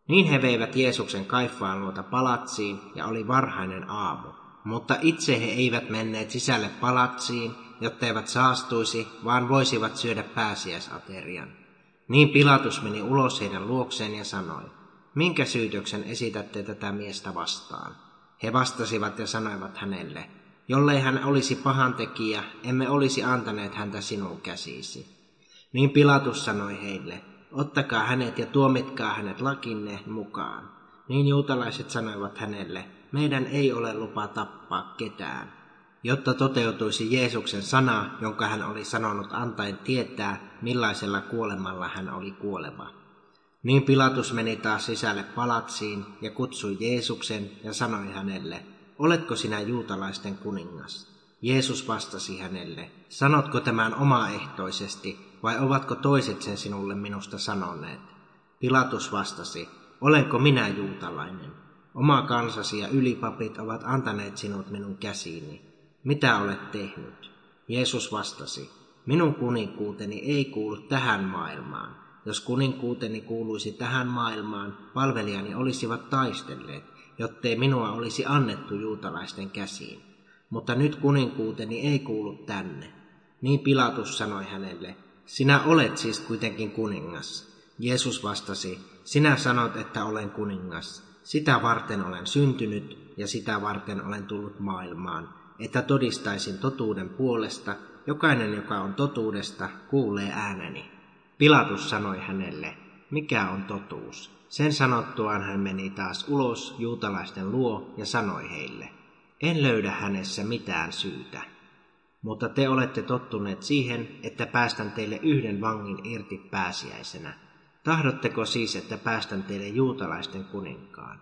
Niin he veivät Jeesuksen Kaifaan luota palatsiin, ja oli varhainen aamu. Mutta itse he eivät menneet sisälle palatsiin, jotta eivät saastuisi, vaan voisivat syödä pääsiäisaterian. Niin Pilatus meni ulos heidän luokseen ja sanoi, minkä syytöksen esitätte tätä miestä vastaan? He vastasivat ja sanoivat hänelle, jollei hän olisi pahantekijä, emme olisi antaneet häntä sinun käsisi. Niin Pilatus sanoi heille, ottakaa hänet ja tuomitkaa hänet lakinne mukaan. Niin juutalaiset sanoivat hänelle, meidän ei ole lupa tappaa ketään. Jotta toteutuisi Jeesuksen sana, jonka hän oli sanonut antaen tietää, millaisella kuolemalla hän oli kuoleva. Niin Pilatus meni taas sisälle palatsiin ja kutsui Jeesuksen ja sanoi hänelle, oletko sinä juutalaisten kuningas? Jeesus vastasi hänelle, sanotko tämän omaehtoisesti vai ovatko toiset sen sinulle minusta sanoneet? Pilatus vastasi, olenko minä juutalainen? Oma kansasi ja ylipapit ovat antaneet sinut minun käsiini. Mitä olet tehnyt? Jeesus vastasi, minun kuninkuuteni ei kuulu tähän maailmaan. Jos kuninkuuteni kuuluisi tähän maailmaan, palvelijani olisivat taistelleet, jottei minua olisi annettu juutalaisten käsiin. Mutta nyt kuninkuuteni ei kuulu tänne. Niin Pilatus sanoi hänelle, sinä olet siis kuitenkin kuningas. Jeesus vastasi, sinä sanot, että olen kuningas. Sitä varten olen syntynyt ja sitä varten olen tullut maailmaan, että todistaisin totuuden puolesta. Jokainen, joka on totuudesta, kuulee ääneni. Pilatus sanoi hänelle, mikä on totuus? Sen sanottuaan hän meni taas ulos juutalaisten luo ja sanoi heille, en löydä hänessä mitään syytä. Mutta te olette tottuneet siihen, että päästän teille yhden vangin irti pääsiäisenä. Tahdotteko siis, että päästän teille juutalaisten kuninkaan?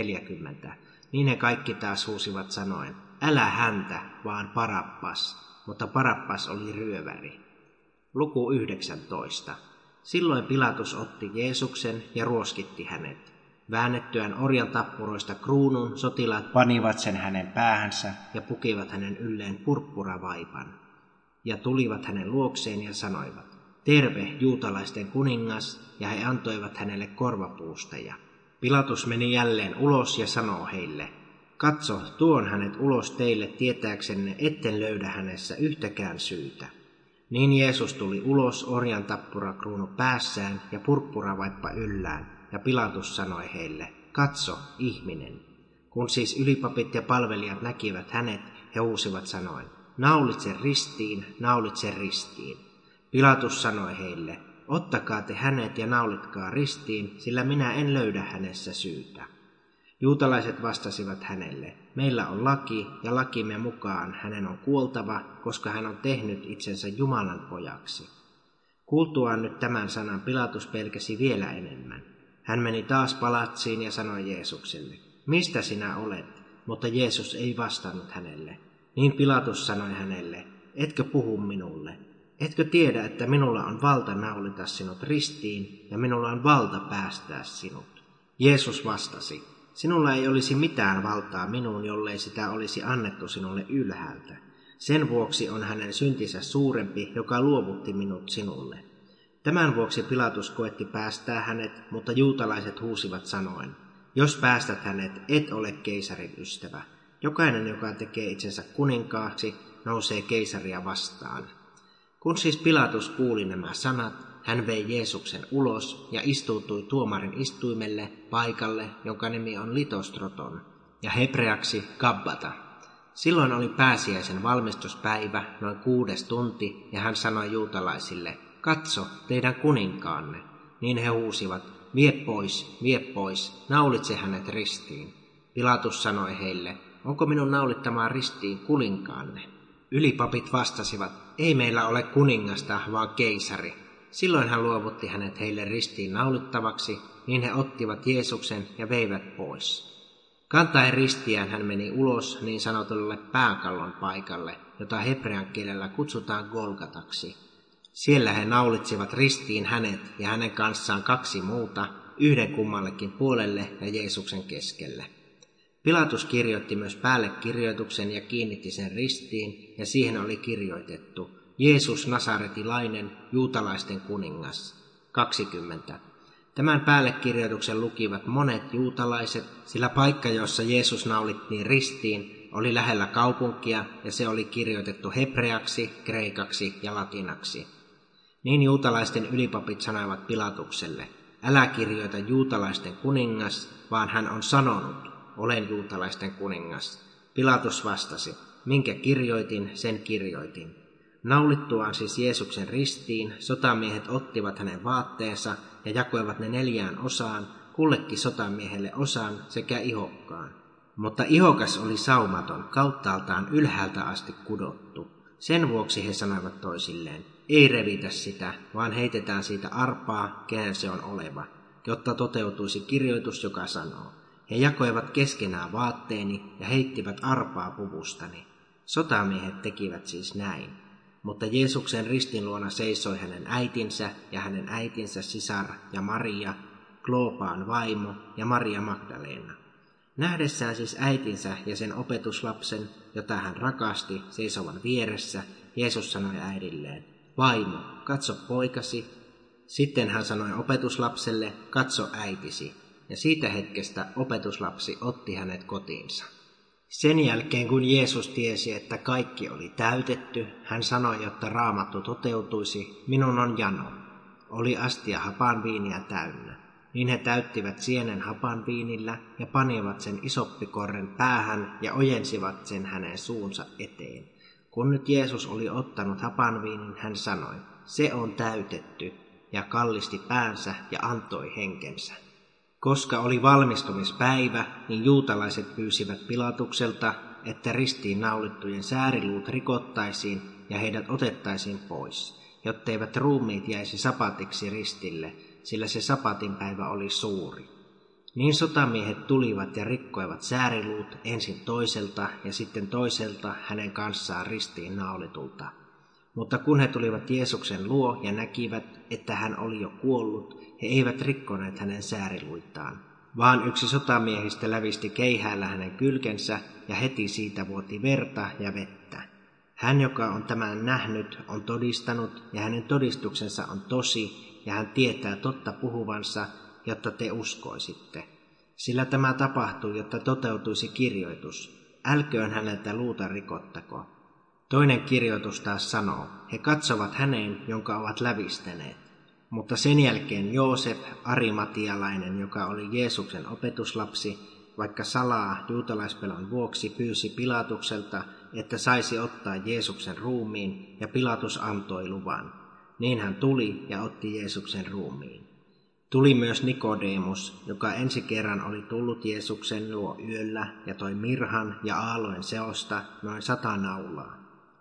40. Niin he kaikki taas huusivat sanoen, älä häntä, vaan Barabas. Mutta Barabas oli ryöväri. Luku 19. Silloin Pilatus otti Jeesuksen ja ruoskitti hänet. Väännettyään orjan tappuroista kruunun, sotilaat panivat sen hänen päähänsä ja pukivat hänen ylleen purppuravaipan. Ja tulivat hänen luokseen ja sanoivat, terve juutalaisten kuningas, ja he antoivat hänelle korvapuusteja. Pilatus meni jälleen ulos ja sanoo heille, katso, tuon hänet ulos teille tietääksenne, etten löydä hänessä yhtäkään syytä. Niin Jeesus tuli ulos orjan tappurakruunu päässään ja purppuravaippa yllään, ja Pilatus sanoi heille, katso, ihminen. Kun siis ylipapit ja palvelijat näkivät hänet, he huusivat sanoen, naulitse ristiin, naulitse ristiin. Pilatus sanoi heille, ottakaa te hänet ja naulitkaa ristiin, sillä minä en löydä hänessä syytä. Juutalaiset vastasivat hänelle, meillä on laki ja lakimme mukaan hänen on kuoltava, koska hän on tehnyt itsensä Jumalan pojaksi. Kuultuaan nyt tämän sanan Pilatus pelkäsi vielä enemmän. Hän meni taas palatsiin ja sanoi Jeesukselle, mistä sinä olet? Mutta Jeesus ei vastannut hänelle. Niin Pilatus sanoi hänelle, etkö puhu minulle? Etkö tiedä, että minulla on valta naulita sinut ristiin ja minulla on valta päästää sinut? Jeesus vastasi, sinulla ei olisi mitään valtaa minuun, jollei sitä olisi annettu sinulle ylhäältä. Sen vuoksi on hänen syntinsä suurempi, joka luovutti minut sinulle. Tämän vuoksi Pilatus koetti päästää hänet, mutta juutalaiset huusivat sanoen, jos päästät hänet, et ole keisarin ystävä. Jokainen, joka tekee itsensä kuninkaaksi, nousee keisaria vastaan. Kun siis Pilatus kuuli nämä sanat, hän vei Jeesuksen ulos ja istuutui tuomarin istuimelle paikalle, jonka nimi on Litostroton, ja hebreaksi Gabbata. Silloin oli pääsiäisen valmistuspäivä, noin 6. tunti, ja hän sanoi juutalaisille, katso, teidän kuninkaanne. Niin he huusivat, vie pois, naulitse hänet ristiin. Pilatus sanoi heille, onko minun naulittamaan ristiin kuninkaanne? Ylipapit vastasivat, ei meillä ole kuningasta, vaan keisari. Silloin hän luovutti hänet heille ristiin naulittavaksi, niin he ottivat Jeesuksen ja veivät pois. Kantaen ristiään hän meni ulos niin sanotulle pääkallon paikalle, jota hebrean kielellä kutsutaan Golgataksi. Siellä he naulitsivat ristiin hänet ja hänen kanssaan 2 muuta, yhden kummallekin puolelle ja Jeesuksen keskelle. Pilatus kirjoitti myös päälle kirjoituksen ja kiinnitti sen ristiin, ja siihen oli kirjoitettu, Jeesus Nasaretilainen, juutalaisten kuningas. 20. Tämän päällekirjoituksen lukivat monet juutalaiset, sillä paikka, jossa Jeesus naulittiin ristiin, oli lähellä kaupunkia ja se oli kirjoitettu hebreaksi, kreikaksi ja latinaksi. Niin juutalaisten ylipapit sanoivat Pilatukselle, älä kirjoita juutalaisten kuningas, vaan hän on sanonut, olen juutalaisten kuningas. Pilatus vastasi, minkä kirjoitin, sen kirjoitin. Naulittuaan siis Jeesuksen ristiin, sotamiehet ottivat hänen vaatteensa ja jakoivat ne 4 osaan, kullekin sotamiehelle osan sekä ihokkaan. Mutta ihokas oli saumaton, kauttaaltaan ylhäältä asti kudottu. Sen vuoksi he sanoivat toisilleen, ei revitä sitä, vaan heitetään siitä arpaa, kenen se on oleva, jotta toteutuisi kirjoitus, joka sanoo. He jakoivat keskenään vaatteeni ja heittivät arpaa puvustani. Sotamiehet tekivät siis näin. Mutta Jeesuksen ristin luona seisoi hänen äitinsä ja hänen äitinsä sisar ja Maria, Kloopaan vaimo ja Maria Magdalena. Nähdessään siis äitinsä ja sen opetuslapsen, jota hän rakasti, seisovan vieressä, Jeesus sanoi äidilleen, vaimo, katso poikasi. Sitten hän sanoi opetuslapselle, katso äitisi, ja siitä hetkestä opetuslapsi otti hänet kotiinsa. Sen jälkeen, kun Jeesus tiesi, että kaikki oli täytetty, hän sanoi, jotta Raamattu toteutuisi, minun on jano. Oli astia hapanviiniä täynnä. Niin he täyttivät sienen hapanviinillä ja panivat sen isoppikorren päähän ja ojensivat sen hänen suunsa eteen. Kun nyt Jeesus oli ottanut hapanviinin, hän sanoi, se on täytetty, ja kallisti päänsä ja antoi henkensä. Koska oli valmistumispäivä, niin juutalaiset pyysivät Pilatukselta, että ristiin naulittujen sääriluut rikottaisiin ja heidät otettaisiin pois, jotteivät ruumiit jäisi sapatiksi ristille, sillä se sapatin päivä oli suuri. Niin sotamiehet tulivat ja rikkoivat sääriluut ensin toiselta ja sitten toiselta hänen kanssaan ristiin naulitulta. Mutta kun he tulivat Jeesuksen luo ja näkivät, että hän oli jo kuollut, he eivät rikkoneet hänen sääriluitaan, vaan yksi sotamiehistä lävisti keihäällä hänen kylkensä ja heti siitä vuoti verta ja vettä. Hän, joka on tämän nähnyt, on todistanut ja hänen todistuksensa on tosi ja hän tietää totta puhuvansa, jotta te uskoisitte. Sillä tämä tapahtui, jotta toteutuisi kirjoitus. Älköön häneltä luuta rikottako. Toinen kirjoitus taas sanoo, he katsovat häneen, jonka ovat lävistäneet. Mutta sen jälkeen Joosef, arimatialainen, joka oli Jeesuksen opetuslapsi, vaikka salaa juutalaispelon vuoksi pyysi Pilatukselta, että saisi ottaa Jeesuksen ruumiin, ja Pilatus antoi luvan. Niin hän tuli ja otti Jeesuksen ruumiin. Tuli myös Nikodemus, joka ensi kerran oli tullut Jeesuksen luo yöllä ja toi mirhan ja aalojen seosta noin 100 naulaa.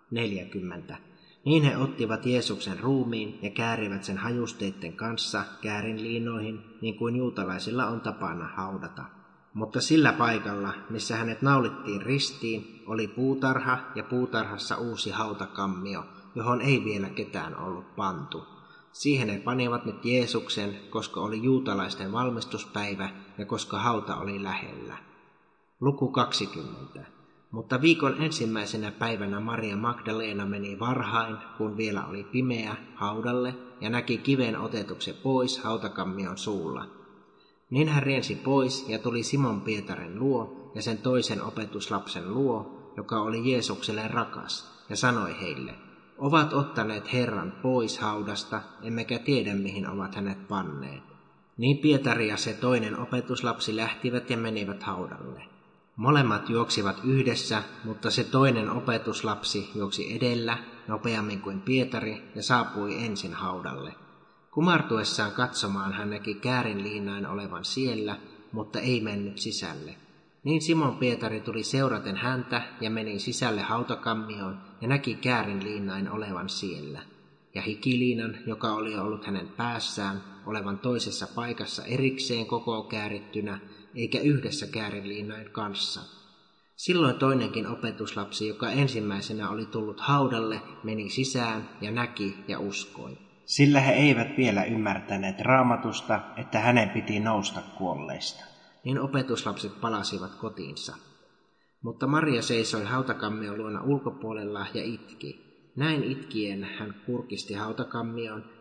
40. Niin he ottivat Jeesuksen ruumiin ja käärivät sen hajusteitten kanssa käärinliinoihin, niin kuin juutalaisilla on tapana haudata. Mutta sillä paikalla, missä hänet naulittiin ristiin, oli puutarha ja puutarhassa uusi hautakammio, johon ei vielä ketään ollut pantu. Siihen he panivat nyt Jeesuksen, koska oli juutalaisten valmistuspäivä ja koska hauta oli lähellä. Luku 20. Mutta viikon ensimmäisenä päivänä Maria Magdalena meni varhain, kun vielä oli pimeä, haudalle ja näki kiven otetuksen pois hautakammion suulla. Niin hän riensi pois ja tuli Simon Pietarin luo ja sen toisen opetuslapsen luo, joka oli Jeesukselle rakas, ja sanoi heille, ovat ottaneet Herran pois haudasta, emmekä tiedä mihin ovat hänet panneet. Niin Pietari ja se toinen opetuslapsi lähtivät ja menivät haudalle. Molemmat juoksivat yhdessä, mutta se toinen opetuslapsi juoksi edellä, nopeammin kuin Pietari, ja saapui ensin haudalle. Kumartuessaan katsomaan hän näki käärinliinain olevan siellä, mutta ei mennyt sisälle. Niin Simon Pietari tuli seuraten häntä ja meni sisälle hautakammioon ja näki käärinliinain olevan siellä. Ja hikiliinan, joka oli ollut hänen päässään, olevan toisessa paikassa erikseen koko käärittynä, eikä yhdessä käärinliinain kanssa. Silloin toinenkin opetuslapsi, joka ensimmäisenä oli tullut haudalle, meni sisään ja näki ja uskoi. Sillä he eivät vielä ymmärtäneet Raamatusta, että hänen piti nousta kuolleista. Niin opetuslapset palasivat kotiinsa. Mutta Maria seisoi hautakammion luona ulkopuolella ja itki. Näin itkien hän kurkisti hautakammioon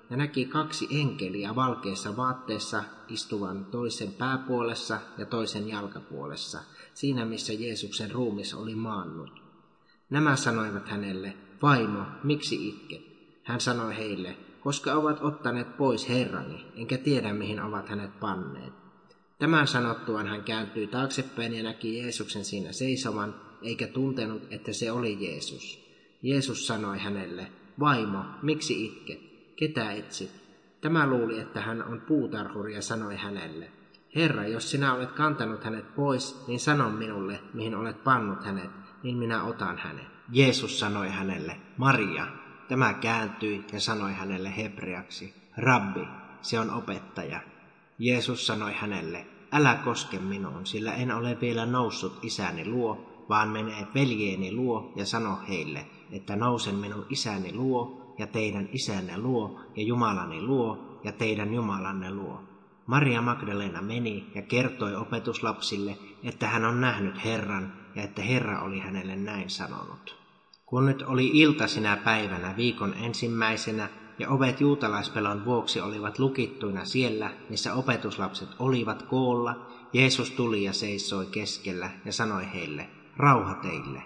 ja näki 2 enkeliä valkeissa vaatteissa istuvan toisen pääpuolessa ja toisen jalkapuolessa, siinä missä Jeesuksen ruumis oli maannut. Nämä sanoivat hänelle, vaimo, miksi itket? Hän sanoi heille, koska ovat ottaneet pois Herrani, enkä tiedä mihin ovat hänet panneet. Tämän sanottuaan hän kääntyi taaksepäin ja näki Jeesuksen siinä seisovan, eikä tuntenut, että se oli Jeesus. Jeesus sanoi hänelle, vaimo, miksi itket? Ketä etsit? Tämä luuli, että hän on puutarhuri ja sanoi hänelle, Herra, jos sinä olet kantanut hänet pois, niin sano minulle, mihin olet pannut hänet, niin minä otan hänet. Jeesus sanoi hänelle, Maria. Tämä kääntyi ja sanoi hänelle hebreaksi, Rabbi, se on opettaja. Jeesus sanoi hänelle, älä koske minuun, sillä en ole vielä noussut isäni luo, vaan menee veljeeni luo ja sano heille, että nousen minun isäni luo ja teidän isänne luo ja Jumalani luo ja teidän Jumalanne luo. Maria Magdalena meni ja kertoi opetuslapsille, että hän on nähnyt Herran ja että Herra oli hänelle näin sanonut. Kun nyt oli ilta sinä päivänä viikon ensimmäisenä ja ovet juutalaispelon vuoksi olivat lukittuina siellä, missä opetuslapset olivat koolla, Jeesus tuli ja seisoi keskellä ja sanoi heille, rauha teille.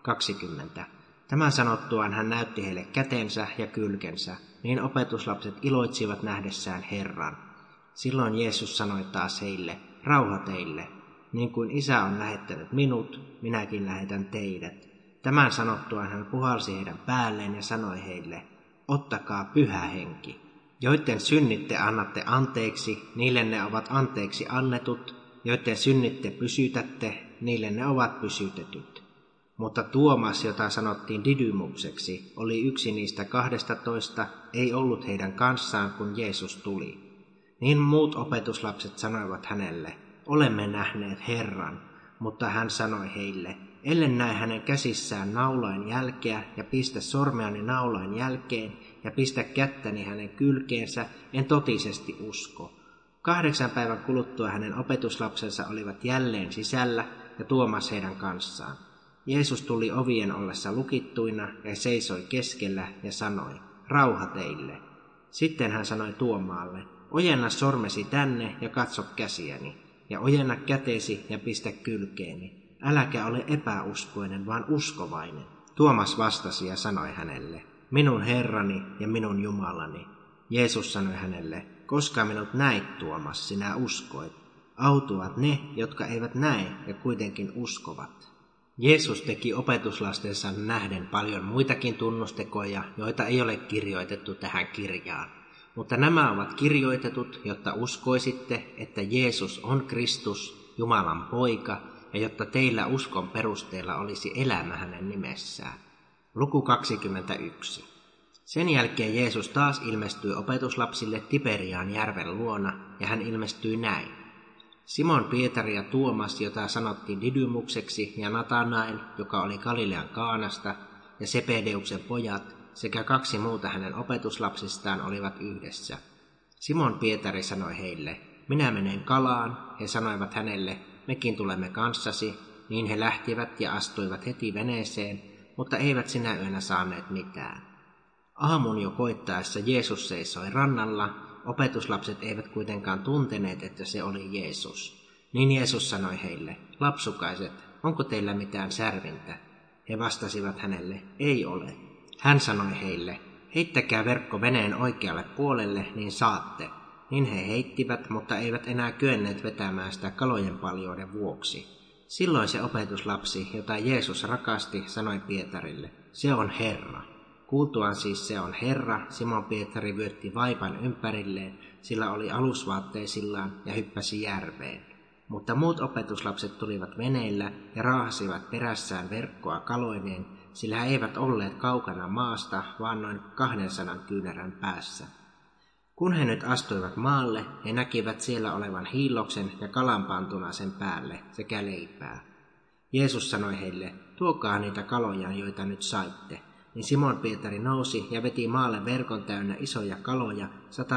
20. Tämän sanottuaan hän näytti heille kätensä ja kylkensä, niin opetuslapset iloitsivat nähdessään Herran. Silloin Jeesus sanoi taas heille, rauha teille. Niin kuin Isä on lähettänyt minut, minäkin lähetän teidät. Tämän sanottuaan hän puhalsi heidän päälleen ja sanoi heille, ottakaa pyhä henki. Joiden synnit te annatte anteeksi, niille ne ovat anteeksi annetut. Joiden synnit te pysytätte, niille ne ovat pysytetyt. Mutta Tuomas, jota sanottiin Didymukseksi, oli yksi niistä 12, ei ollut heidän kanssaan, kun Jeesus tuli. Niin muut opetuslapset sanoivat hänelle, olemme nähneet Herran, mutta hän sanoi heille, ellen näe hänen käsissään naulain jälkeä ja pistä sormeani naulain jälkeen ja pistä kättäni hänen kylkeensä, en totisesti usko. 8 päivän kuluttua hänen opetuslapsensa olivat jälleen sisällä ja Tuomas heidän kanssaan. Jeesus tuli ovien ollessa lukittuina ja seisoi keskellä ja sanoi, rauha teille. Sitten hän sanoi Tuomaalle, ojenna sormesi tänne ja katso käsiäni, ja ojenna kätesi ja pistä kylkeeni. Äläkä ole epäuskoinen, vaan uskovainen. Tuomas vastasi ja sanoi hänelle, minun Herrani ja minun Jumalani. Jeesus sanoi hänelle, koska minut näit, Tuomas, sinä uskoit. Autuat ne, jotka eivät näe ja kuitenkin uskovat. Jeesus teki opetuslastensa nähden paljon muitakin tunnustekoja, joita ei ole kirjoitettu tähän kirjaan. Mutta nämä ovat kirjoitetut, jotta uskoisitte, että Jeesus on Kristus, Jumalan poika, ja jotta teillä uskon perusteella olisi elämä hänen nimessään. Luku 21. Sen jälkeen Jeesus taas ilmestyi opetuslapsille Tiberiaan järven luona, ja hän ilmestyi näin. Simon Pietari ja Tuomas, jota sanottiin Didymukseksi, ja Natanael, joka oli Galilean Kaanasta, ja Sepedeuksen pojat, sekä 2 muuta hänen opetuslapsistaan olivat yhdessä. Simon Pietari sanoi heille, minä menen kalaan, he sanoivat hänelle, mekin tulemme kanssasi, niin he lähtivät ja astuivat heti veneeseen, mutta eivät sinä yönä saaneet mitään. Aamun jo koittaessa Jeesus seisoi rannalla, opetuslapset eivät kuitenkaan tunteneet, että se oli Jeesus. Niin Jeesus sanoi heille, lapsukaiset, onko teillä mitään särvintä? He vastasivat hänelle, ei ole. Hän sanoi heille, heittäkää verkko veneen oikealle puolelle, niin saatte. Niin he heittivät, mutta eivät enää kyenneet vetämään sitä kalojen paljouden vuoksi. Silloin se opetuslapsi, jota Jeesus rakasti, sanoi Pietarille, se on Herra. Kuultuaan siis se on Herra, Simon Pietari vyötti vaipan ympärilleen, sillä oli alusvaatteisillaan ja hyppäsi järveen. Mutta muut opetuslapset tulivat veneillä ja raahasivat perässään verkkoa kaloineen, sillä he eivät olleet kaukana maasta, vaan noin 200 kyynärän päässä. Kun he nyt astuivat maalle, he näkivät siellä olevan hiilloksen ja kalan pantuna sen päälle sekä leipää. Jeesus sanoi heille, tuokaa niitä kaloja, joita nyt saitte. Niin Simon Pietari nousi ja veti maalle verkon täynnä isoja kaloja,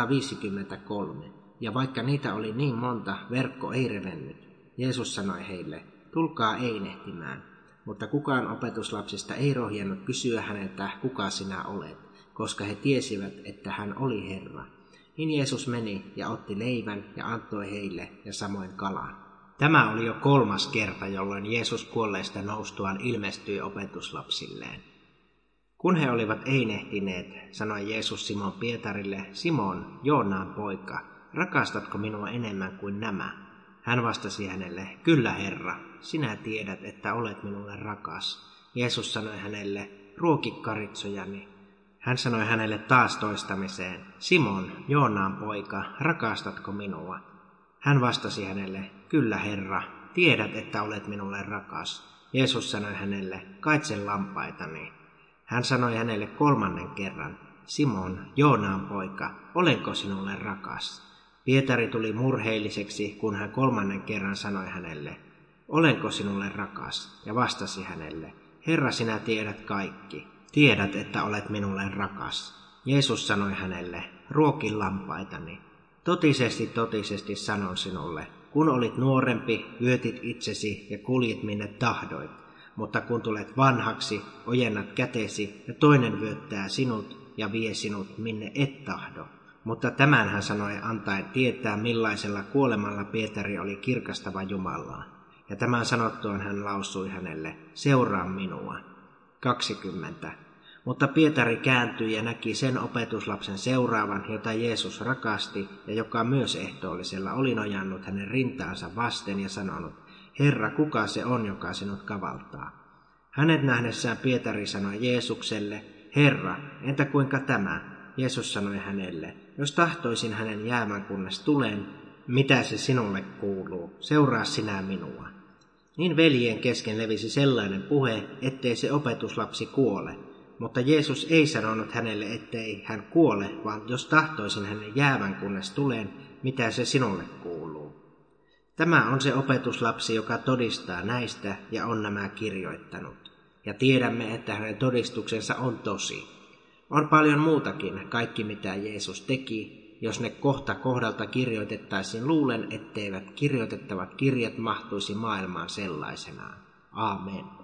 153. Ja vaikka niitä oli niin monta, verkko ei revennyt. Jeesus sanoi heille, tulkaa einehtimään. Mutta kukaan opetuslapsista ei rohjennut kysyä häneltä, kuka sinä olet, koska he tiesivät, että hän oli Herra. Niin Jeesus meni ja otti leivän ja antoi heille ja samoin kalan. Tämä oli jo 3. kerta, jolloin Jeesus kuolleista noustuaan ilmestyi opetuslapsilleen. Kun he olivat einehtineet, sanoi Jeesus Simon Pietarille, Simon, Joonaan poika, rakastatko minua enemmän kuin nämä? Hän vastasi hänelle, kyllä Herra, sinä tiedät, että olet minulle rakas. Jeesus sanoi hänelle, ruoki karitsojani. Hän sanoi hänelle taas toistamiseen, Simon, Joonaan poika, rakastatko minua? Hän vastasi hänelle, kyllä Herra, tiedät, että olet minulle rakas. Jeesus sanoi hänelle, kaitse lampaitani. Hän sanoi hänelle 3. kerran, Simon, Joonaan poika, olenko sinulle rakas? Pietari tuli murheelliseksi, kun hän 3. kerran sanoi hänelle, olenko sinulle rakas? Ja vastasi hänelle, Herra, sinä tiedät kaikki. Tiedät, että olet minulle rakas. Jeesus sanoi hänelle, ruoki lampaitani. Totisesti, totisesti sanon sinulle, kun olit nuorempi, vyötit itsesi ja kuljit minne tahdoit. Mutta kun tulet vanhaksi, ojennat kätesi ja toinen vyöttää sinut ja vie sinut minne et tahdo. Mutta tämän hän sanoi antaen tietää, millaisella kuolemalla Pietari oli kirkastava Jumalaa. Ja tämän sanottuaan hän lausui hänelle, seuraa minua. 20. Mutta Pietari kääntyi ja näki sen opetuslapsen seuraavan, jota Jeesus rakasti ja joka myös ehtoollisella oli nojannut hänen rintaansa vasten ja sanonut, Herra, kuka se on, joka sinut kavaltaa? Hänet nähdessään Pietari sanoi Jeesukselle, Herra, entä kuinka tämä? Jeesus sanoi hänelle, jos tahtoisin hänen jäämän kunnes tulen, mitä se sinulle kuuluu, seuraa sinä minua. Niin veljien kesken levisi sellainen puhe, ettei se opetuslapsi kuole. Mutta Jeesus ei sanonut hänelle, ettei hän kuole, vaan jos tahtoisin hänen jäävän kunnes tulen, mitä se sinulle kuuluu. Tämä on se opetuslapsi, joka todistaa näistä ja on nämä kirjoittanut. Ja tiedämme, että hänen todistuksensa on tosi. On paljon muutakin, kaikki mitä Jeesus teki, jos ne kohta kohdalta kirjoitettaisiin, luulen, etteivät kirjoitettavat kirjat mahtuisi maailmaan sellaisenaan. Aamen.